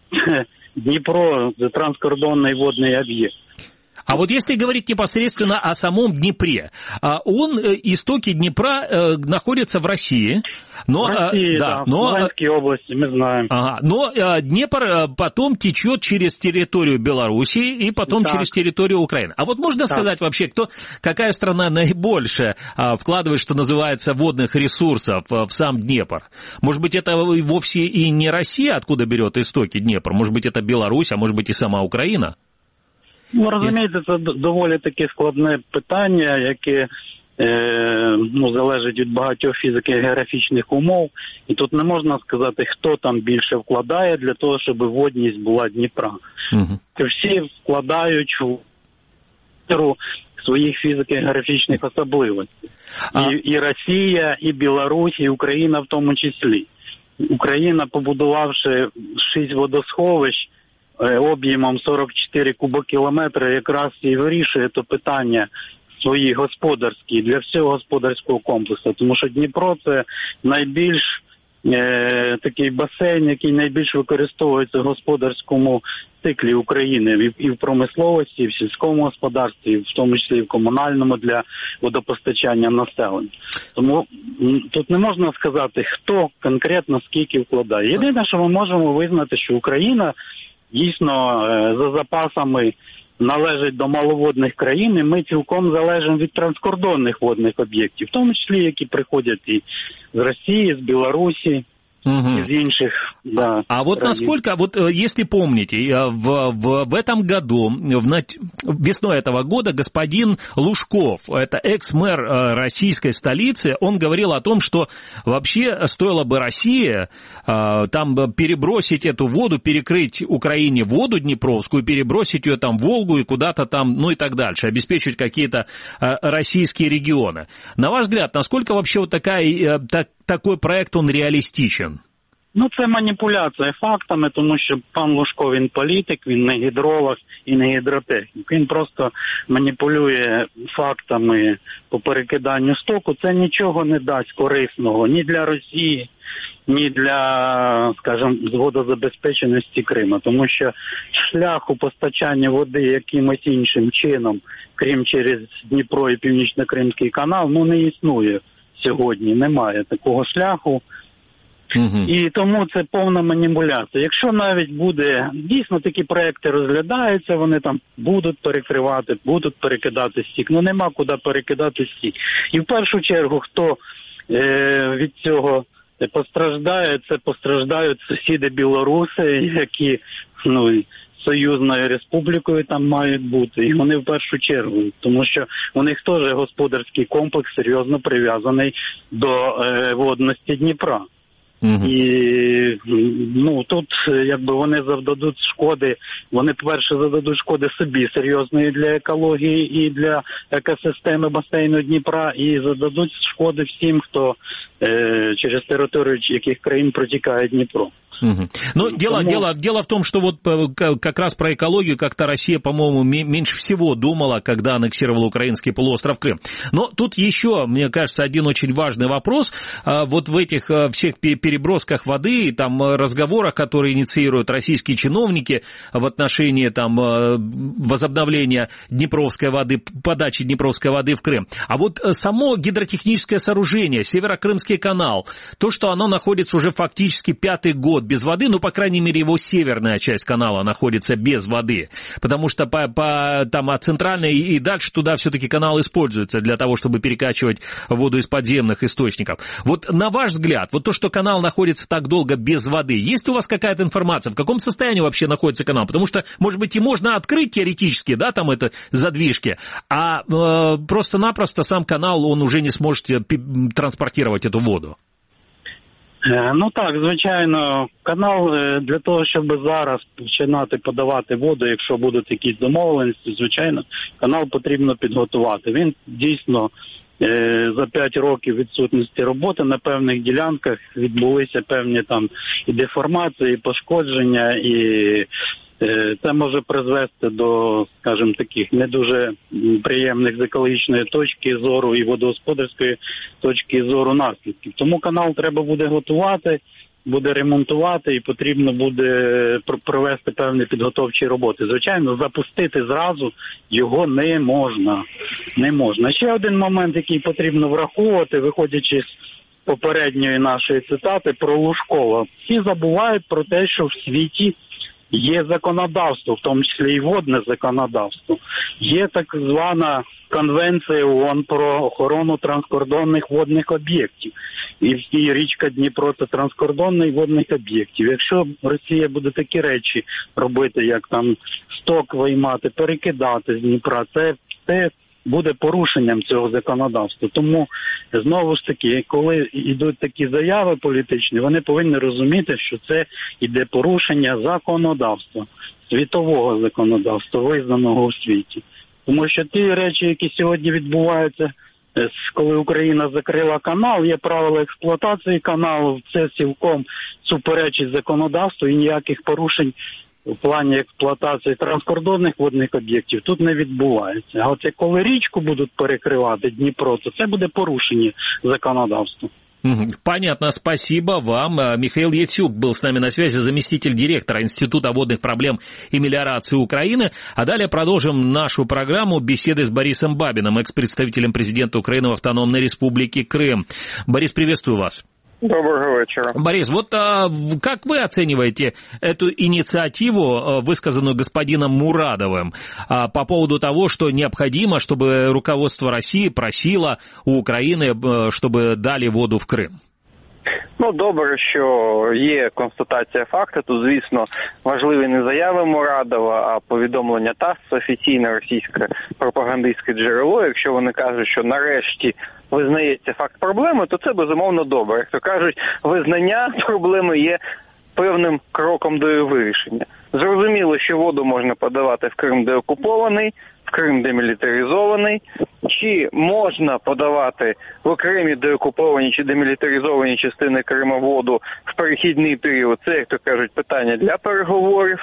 S7: Дніпро – це транскордонний водний об'єкт.
S2: А вот если говорить непосредственно о самом Днепре, истоки Днепра находятся в России.
S7: В России, в Луганской области, мы знаем.
S2: Но Днепр потом течет через территорию Белоруссии и потом через территорию Украины. А вот можно сказать вообще, какая страна наибольше вкладывает, что называется, водных ресурсов в сам Днепр? Может быть, это вовсе и не Россия, откуда берет истоки Днепр? Может быть, это Беларусь, а может быть и сама Украина?
S7: Розумієте, це доволі таке складне питання, яке залежить від багатьох фізико-географічних умов. І тут не можна сказати, хто там більше вкладає для того, щоб водність була Дніпра. Всі вкладають в своїх фізико-географічних особливостей. І Росія, і Білорусь, і Україна в тому числі. Україна, побудувавши 6 водосховищ, об'ємом 44 кубокілометри, якраз і вирішує то питання свої господарські для всього господарського комплексу. Тому що Дніпро – це найбільш такий басейн, який найбільш використовується в господарському циклі України і в промисловості, і в сільському господарстві, і в тому числі і в комунальному для водопостачання населення. Тому тут не можна сказати, хто конкретно скільки вкладає. Єдине, що ми можемо визнати, що Україна дійсно за запасами належить до маловодних країн, і ми цілком залежимо від транскордонних водних об'єктів, в тому числі, які приходять і з Росії, з Білорусі, из інших,
S2: А вот насколько, если помните, в этом году, весной этого года, господин Лужков, это экс-мэр российской столицы, он говорил о том, что вообще стоило бы России там перебросить эту воду, перекрыть Украине воду Днепровскую, перебросить ее там в Волгу и куда-то там, и так дальше, обеспечить какие-то российские регионы. На ваш взгляд, насколько вообще такой проект, он реалистичен?
S7: Це маніпуляція фактами, тому що пан Лужков, він політик, він не гідролог і не гідротехнік. Він просто маніпулює фактами по перекиданню стоку. Це нічого не дасть корисного ні для Росії, ні для, скажімо, водозабезпеченості Криму. Тому що шляху постачання води якимось іншим чином, крім через Дніпро і Північно-Кримський канал, не існує сьогодні. Немає такого шляху. І тому це повна маніпуляція. Якщо навіть буде, дійсно такі проекти розглядаються, вони там будуть перекривати, будуть перекидати стік. Нема куди перекидати стік. І в першу чергу, хто від цього постраждає, це постраждають сусіди білоруси, які союзною республікою там мають бути. І вони в першу чергу, тому що у них теж господарський комплекс серйозно прив'язаний до водності Дніпра. І тут вони завдадуть шкоди, вони, по-перше, зададуть шкоди собі серйозної для екології і для екосистеми басейну Дніпра, і зададуть шкоди всім, хто через територію яких країн протікає Дніпро.
S2: Но дело в том, что вот как раз про экологию как-то Россия, по-моему, меньше всего думала, когда аннексировала украинский полуостров Крым. Но тут еще, мне кажется, один очень важный вопрос. Вот в этих всех перебросках воды, там, разговорах, которые инициируют российские чиновники в отношении там, возобновления Днепровской воды, подачи Днепровской воды в Крым. А вот само гидротехническое сооружение, Северокрымский канал, то, что оно находится уже фактически 5-й год без воды, ну, по крайней мере, его северная часть канала находится без воды, потому что там от центральной и дальше туда все-таки канал используется для того, чтобы перекачивать воду из подземных источников. Вот на ваш взгляд, вот то, что канал находится так долго без воды, есть у вас какая-то информация, в каком состоянии вообще находится канал? Потому что, может быть, и можно открыть теоретически, да, там это задвижки, а просто-напросто сам канал, он уже не сможет транспортировать эту воду.
S7: Ну так, звичайно, канал для того, щоб зараз починати подавати воду, якщо будуть якісь домовленості, звичайно, канал потрібно підготувати. Він дійсно за 5 років відсутності роботи на певних ділянках відбулися певні там і деформації, і пошкодження, і це може призвести до, скажімо, таких не дуже приємних з екологічної точки зору і водогосподарської точки зору наслідків. Тому канал треба буде готувати, буде ремонтувати і потрібно буде провести певні підготовчі роботи. Звичайно, запустити зразу його не можна. Не можна. Ще один момент, який потрібно враховувати, виходячи з попередньої нашої цитати про Лужкова. Всі забувають про те, що в світі є законодавство, в тому числі і водне законодавство. Є так звана Конвенція ООН про охорону транскордонних водних об'єктів. І річка Дніпро – це транскордонний водних об'єктів. Якщо Росія буде такі речі робити, як там сток виймати, перекидати з Дніпра, це буде порушенням цього законодавства. Тому, знову ж таки, коли йдуть такі заяви політичні, вони повинні розуміти, що це йде порушення законодавства, світового законодавства, визнаного у світі. Тому що ті речі, які сьогодні відбуваються, коли Україна закрила канал, є правила експлуатації каналу, це цілком суперечить законодавству і ніяких порушень в плані експлуатації транскордонних водних об'єктів тут не відбувається. А от коли річку будуть перекривати Дніпро, то це буде порушення законодавства.
S2: Понятно, спасибо вам. Михаил Яцюк был с нами на связи, заместитель директора Института водных проблем и мелиорации Украины. А далее продолжим нашу программу беседы с Борисом Бабиным, экс-представителем президента Украины в Автономной Республике Крым. Борис, приветствую вас.
S8: Доброго вечера.
S2: Борис, вот как вы оцениваете эту инициативу, высказанную господином Мурадовым, по поводу того, что необходимо, чтобы руководство России просило у України, чтобы дали воду в Крим?
S8: Ну, добре, що є констатація факту. Тут, звісно, важливі не заяви Мурадова, а повідомлення ТАСС, офіційне російське пропагандистське джерело. Якщо вони кажуть, що нарешті визнається факт проблеми, то це, безумовно, добре. Як то кажуть, визнання проблеми є певним кроком до її вирішення. Зрозуміло, що воду можна подавати в Крим деокупований, в Крим демілітаризований, чи можна подавати в окремі деокуповані чи демілітаризовані частини Криму воду в перехідний період. Це, як то кажуть, питання для переговорів.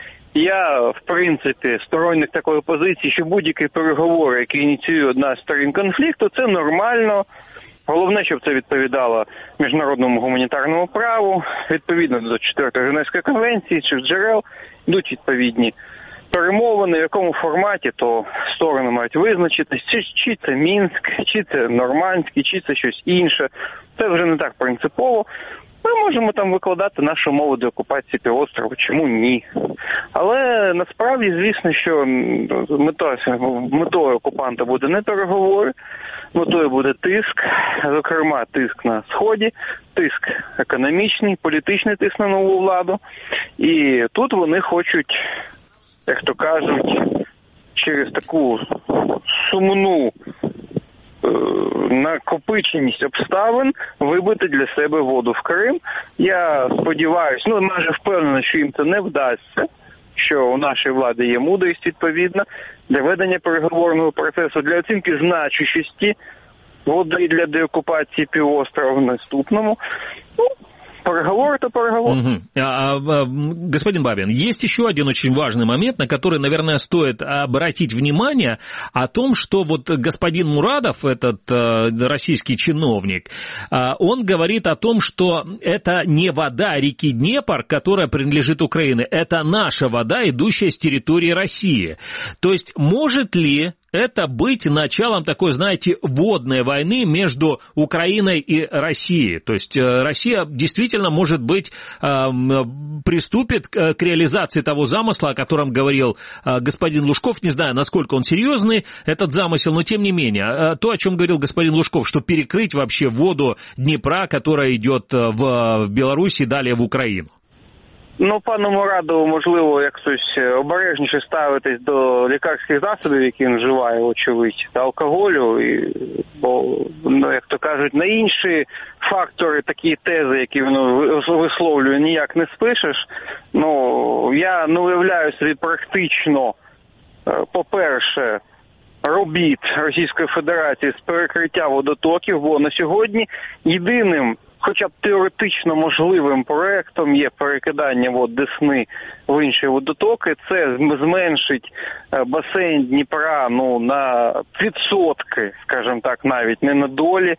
S8: Я, в принципі, сторонник такої позиції, що будь-які переговори, які ініціює одна з сторін конфлікту, це нормально. Головне, щоб це відповідало міжнародному гуманітарному праву, відповідно до 4-ї Женевської конвенції, чи джерел, йдуть відповідні перемовини, в якому форматі, то сторони мають визначитись, чи це Мінськ, чи це Нормандський, чи це щось інше. Це вже не так принципово. Ми можемо там викладати нашу мову деокупації півострову, чому ні. Але насправді, звісно, що метою окупанта буде не переговори, метою буде тиск, зокрема тиск на Сході, тиск економічний, політичний тиск на нову владу. І тут вони хочуть, як то кажуть, через таку сумну накопиченість обставин вибити для себе воду в Крим. Я сподіваюся, майже впевнений, що їм це не вдасться, що у нашої влади є мудрість відповідна для ведення переговорного процесу, для оцінки значущості води для деокупації півострова в наступному. переговоры, то переговоры.
S2: Господин Бабин, есть еще один очень важный момент, на который, наверное, стоит обратить внимание, о том, что вот господин Мурадов, этот российский чиновник, он говорит о том, что это не вода реки Днепр, которая принадлежит Украине, это наша вода, идущая с территории России. То есть может ли это быть началом такой, знаете, водной войны между Украиной и Россией? То есть Россия действительно, может быть, приступит к реализации того замысла, о котором говорил господин Лужков. Не знаю, насколько он серьезный, этот замысел, но тем не менее. То, о чем говорил господин Лужков, что перекрыть вообще воду Днепра, которая идет в Беларусь і далі в Україну.
S8: Ну, пану Мурадову, можливо, якось обережніше ставитись до лікарських засобів, які він вживає, очевидь, та алкоголю, бо, як то кажуть, на інші фактори, такі тези, які він висловлює, ніяк не спишеш. Ну, я не уявляю собі практично, по-перше, робіт Російської Федерації з перекриття водотоків, бо на сьогодні єдиним, хоча б теоретично можливим проєктом є перекидання вод Десни в інші водотоки. Це зменшить басейн Дніпра на відсотки, скажімо так, навіть не на долі.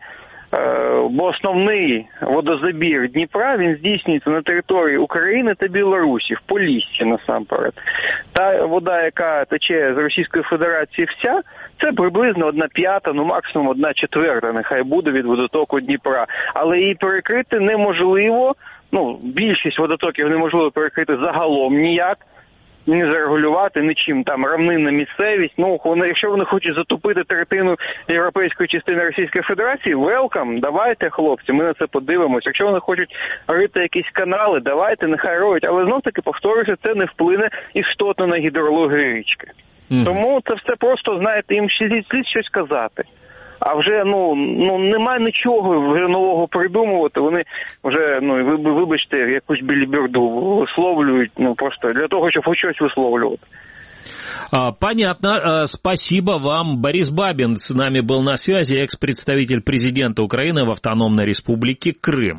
S8: Бо основний водозабір Дніпра, він здійснюється на території України та Білорусі, в Поліссі насамперед. Та вода, яка тече з Російської Федерації вся, це приблизно 1/5, максимум 1/4, нехай буде від водотоку Дніпра. Але її перекрити неможливо, більшість водотоків неможливо перекрити загалом ніяк, не зарегулювати нічим, там равнинна місцевість. Якщо вони хочуть затопити третину європейської частини Російської Федерації, welcome, давайте, хлопці, ми на це подивимося. Якщо вони хочуть рити якісь канали, давайте, нехай роють. Але знов-таки, повторюся, це не вплине істотно на гідрологію річки. Тому це все просто, знаєте, їм слід щось казати. А вже, немає нічого вже нового придумувати. Вони вже, вибачте, якусь біліберду висловлюють, просто для того, щоб хоч щось висловлювати.
S2: Понятно. Спасибо вам. Борис Бабин с нами был на связи, экс-представитель президента Украины в Автономной Республике Крым.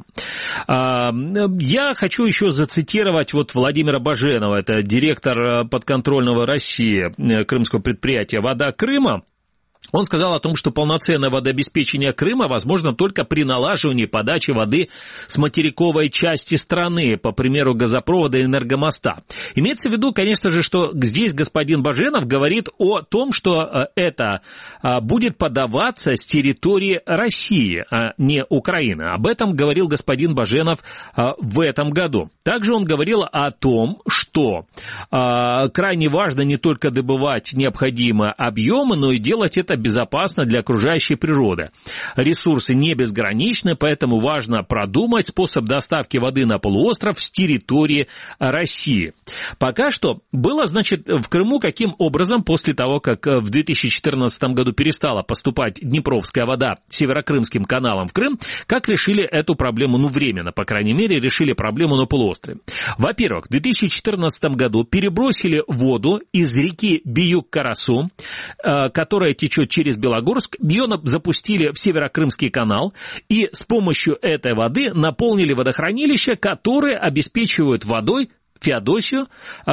S2: Я хочу еще зацитировать Владимира Баженова, это директор подконтрольного России крымского предприятия «Вода Крыма». Он сказал о том, что полноценное водообеспечение Крыма возможно только при налаживании подачи воды с материковой части страны, по примеру газопровода и энергомоста. Имеется в виду, конечно же, что здесь господин Баженов говорит о том, что это будет подаваться с территории России, а не Украины. Об этом говорил господин Баженов в этом году. Также он говорил о том, что крайне важно не только добывать необходимые объемы, но и делать это безопасно для окружающей природы. Ресурсы не безграничны, поэтому важно продумать способ доставки воды на полуостров с территории России. Пока что было, в Крыму каким образом, после того, как в 2014 году перестала поступать Днепровская вода Северокрымским каналом в Крым, как решили эту проблему, временно, по крайней мере, решили проблему на полуострове. Во-первых, в 2014 году перебросили воду из реки Биюк-Карасу, которая течет через Белогорск, ее запустили в Северокрымский канал, и с помощью этой воды наполнили водохранилища, которые обеспечивают водой Феодосию,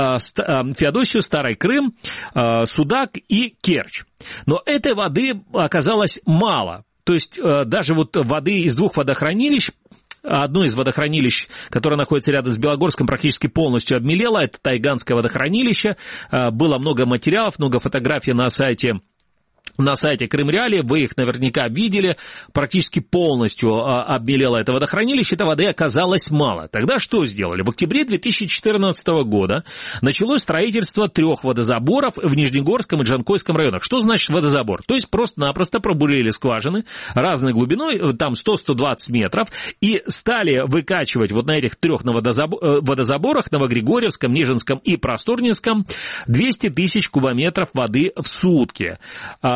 S2: Старый Крым, Судак и Керчь. Но этой воды оказалось мало. То есть даже воды из двух водохранилищ, одно из водохранилищ, которое находится рядом с Белогорском, практически полностью обмелело. Это Тайганское водохранилище. Было много материалов, много фотографий на сайте Крым Реалии, вы их наверняка видели, практически полностью обмелело это водохранилище, этой воды оказалось мало. Тогда что сделали? В октябре 2014 года началось строительство 3 водозаборов в Нижнегорском и Джанкойском районах. Что значит водозабор? То есть просто-напросто пробурили скважины разной глубиной, там 100-120 метров, и стали выкачивать на этих 3 водозаборах, Новогригорьевском, Нижинском и Просторнинском, 200 тысяч кубометров воды в сутки.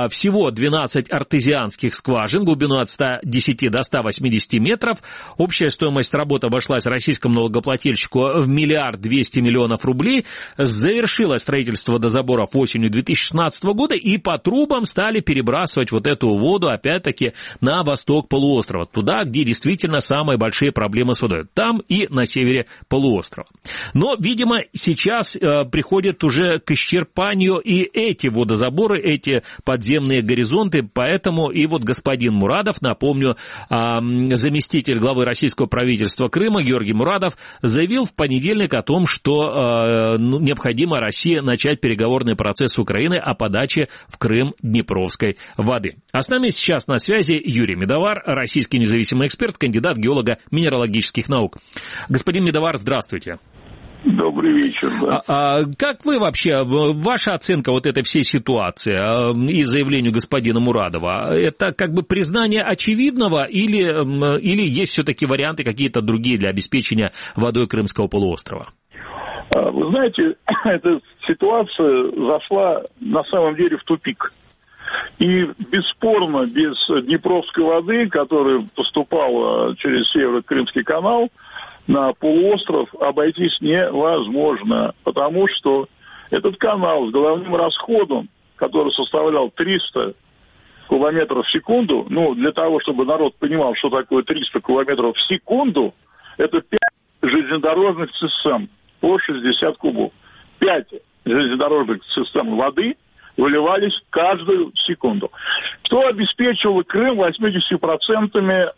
S2: всего 12 артезианских скважин глубиной от 110 до 180 метров. Общая стоимость работы обошлась российскому налогоплательщику в 1 200 000 000 рублей. Завершилось строительство водозаборов осенью 2016 года, и по трубам стали перебрасывать вот эту воду, опять-таки, на восток полуострова, туда, где действительно самые большие проблемы с водой, там и на севере полуострова. Но, видимо, сейчас приходят уже к исчерпанию и эти водозаборы, эти подземные горизонты, поэтому и вот господин Мурадов, напомню, заместитель главы российского правительства Крыма Георгий Мурадов заявил в понедельник о том, что необходимо России начать переговорный процесс с Украиной о подаче в Крым днепровской воды. А с нами сейчас на связи Юрий Медовар, российский независимый эксперт, кандидат геолого-минералогических наук. Господин Медовар, здравствуйте.
S9: Добрый вечер. Да.
S2: Как вы вообще, ваша оценка вот этой всей ситуации и заявлению господина Мурадова, это как бы признание очевидного или есть все-таки варианты какие-то другие для обеспечения водой Крымского полуострова?
S9: Вы знаете, эта ситуация зашла на самом деле в тупик. И бесспорно, без Днепровской воды, которая поступала через Северо-Крымский канал, на полуостров обойтись невозможно, потому что этот канал с головным расходом, который составлял 300 кубометров в секунду, для того, чтобы народ понимал, что такое 300 кубометров в секунду, это 5 железнодорожных цистерн по 60 кубов. 5 железнодорожных цистерн воды выливались каждую секунду. Что обеспечивало Крым 80%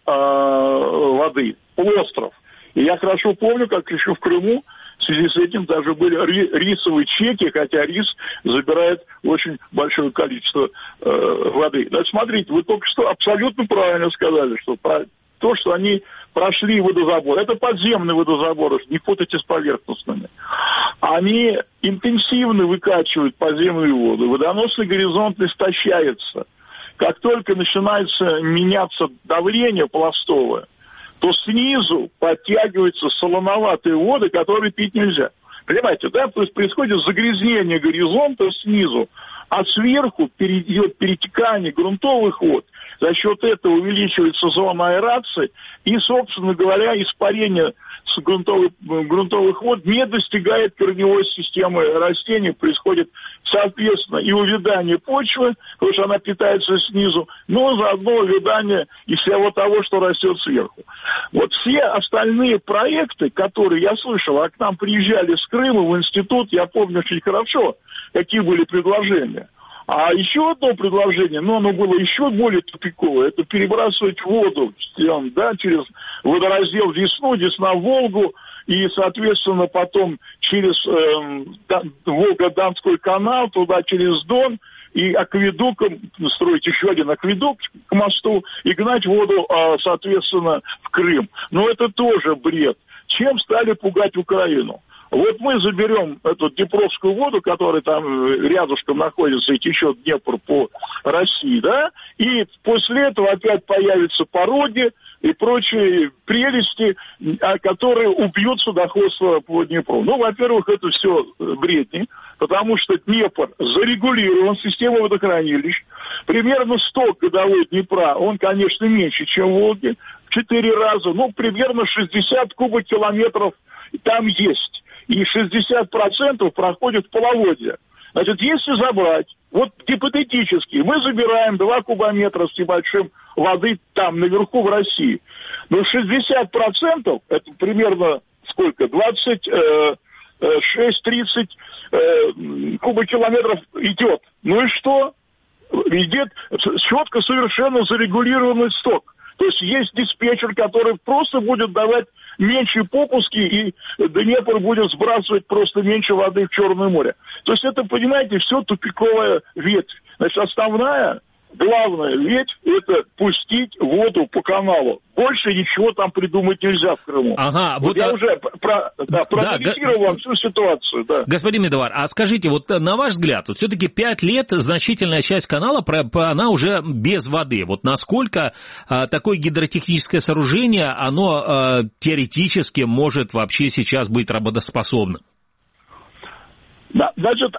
S9: воды? Полуостров. И я хорошо помню, как еще в Крыму в связи с этим даже были рисовые чеки, хотя рис забирает очень большое количество воды. Значит, смотрите, вы только что абсолютно правильно сказали, что то, что они прошли водозабор, это подземные водозаборы, не путайте с поверхностными. Они интенсивно выкачивают подземную воду, водоносный горизонт истощается. Как только начинается меняться давление пластовое, то снизу подтягиваются солоноватые воды, которые пить нельзя. Понимаете, да? То есть происходит загрязнение горизонта снизу, а сверху идет перетекание грунтовых вод. За счет этого увеличивается зона аэрации и, собственно говоря, испарение с грунтовых вод не достигает корневой системы растений, происходит, соответственно, и увядание почвы, потому что она питается снизу, но заодно увядание и всего того, что растет сверху. Вот все остальные проекты, которые я слышал, а к нам приезжали с Крыма в институт, я помню очень хорошо, какие были предложения. А еще одно предложение, но оно было еще более тупиковое, это перебрасывать воду через водораздел Десну, Десна-Волгу, и, соответственно, потом через Волго-Донской канал, туда через Дон, и акведуком строить еще один акведук к мосту, и гнать воду, соответственно, в Крым. Но это тоже бред. Чем стали пугать Украину? Вот мы заберем эту Днепровскую воду, которая там рядышком находится и течет Днепр по России, да, и после этого опять появятся пороги и прочие прелести, которые убьют судоходство по Днепру. Во-первых, это все бредни, потому что Днепр зарегулирован, система водохранилищ. Примерно сток годовой Днепра, он, конечно, меньше, чем Волги, в 4 раза, примерно 60 кубокилометров там есть. И 60% проходит в половодье. Значит, если забрать, вот гипотетически, мы забираем 2 кубометра с небольшим воды там, наверху в России. Но 60%, это примерно сколько? 26-30 кубокилометров идет. Ну и что? Идет четко совершенно зарегулированный сток. То есть диспетчер, который просто будет давать меньше попуски, и Днепр будет сбрасывать просто меньше воды в Черное море. То есть это, понимаете, все тупиковая ветвь. Значит, основная, главная ветвь – это пустить воду по каналу. Больше ничего там придумать нельзя в Крыму.
S2: Ага,
S9: я уже проанализировал вам всю ситуацию. Да.
S2: Господин Медовар, а скажите, вот на ваш взгляд, вот все-таки 5 лет значительная часть канала, она уже без воды. Вот насколько такое гидротехническое сооружение, оно теоретически может вообще сейчас быть работоспособным?
S9: Значит,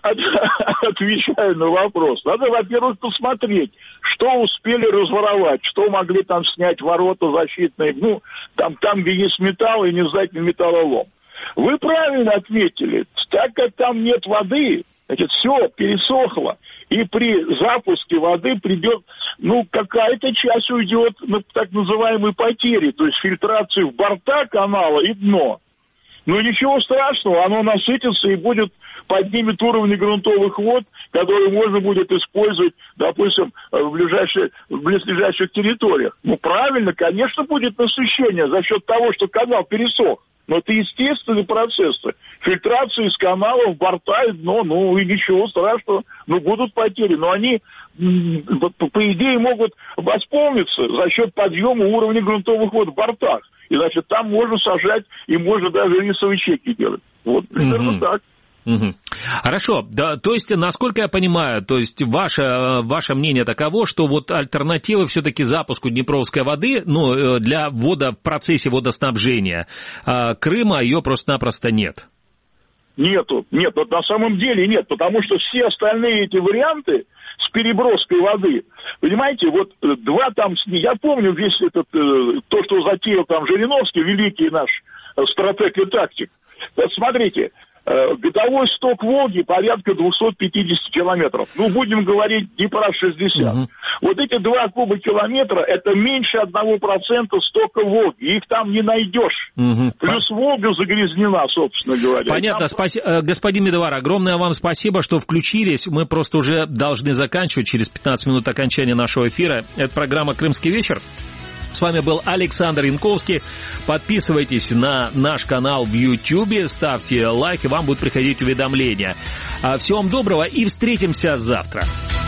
S9: отвечаю на вопрос. Надо, во-первых, посмотреть, что успели разворовать, что могли там снять ворота защитные, там где есть металл и не обязательно металлолом. Вы правильно отметили, так как там нет воды, значит, все пересохло, и при запуске воды придет, какая-то часть уйдет на так называемые потери, то есть фильтрацию в борта канала и дно. Но ничего страшного, оно насытится и поднимет уровни грунтовых вод, которые можно будет использовать, допустим, в близлежащих территориях. Правильно, конечно, будет насыщение за счет того, что канал пересох. Но это естественные процессы. Фильтрация из каналов, борта и дно, и ничего страшного. Будут потери. Но они, по идее, могут восполниться за счет подъема уровня грунтовых вод в бортах. И, значит, там можно сажать, и можно даже рисовые чеки делать. Примерно так.
S2: Хорошо, да, то есть, насколько я понимаю, то есть ваше мнение таково, что альтернативы все-таки запуску Днепровской воды, для в процессе водоснабжения Крыма ее просто-напросто нет?
S9: Нет, на самом деле нет, потому что все остальные эти варианты с переброской воды, понимаете, два там, я помню весь этот, то, что затеял там Жириновский, великий наш стратег и тактик. Смотрите, годовой сток Волги порядка 250 километров. Будем говорить, Днепра 60. Эти 2 кубокилометра, это меньше 1% стока Волги. Их там не найдешь. Плюс Волга загрязнена, собственно говоря.
S2: Понятно. Господин Медовар, огромное вам спасибо, что включились. Мы просто уже должны заканчивать через 15 минут окончания нашего эфира. Это программа «Крымский вечер». С вами был Александр Янковский. Подписывайтесь на наш канал в YouTube, ставьте лайк, и вам будут приходить уведомления. Всего вам доброго и встретимся завтра.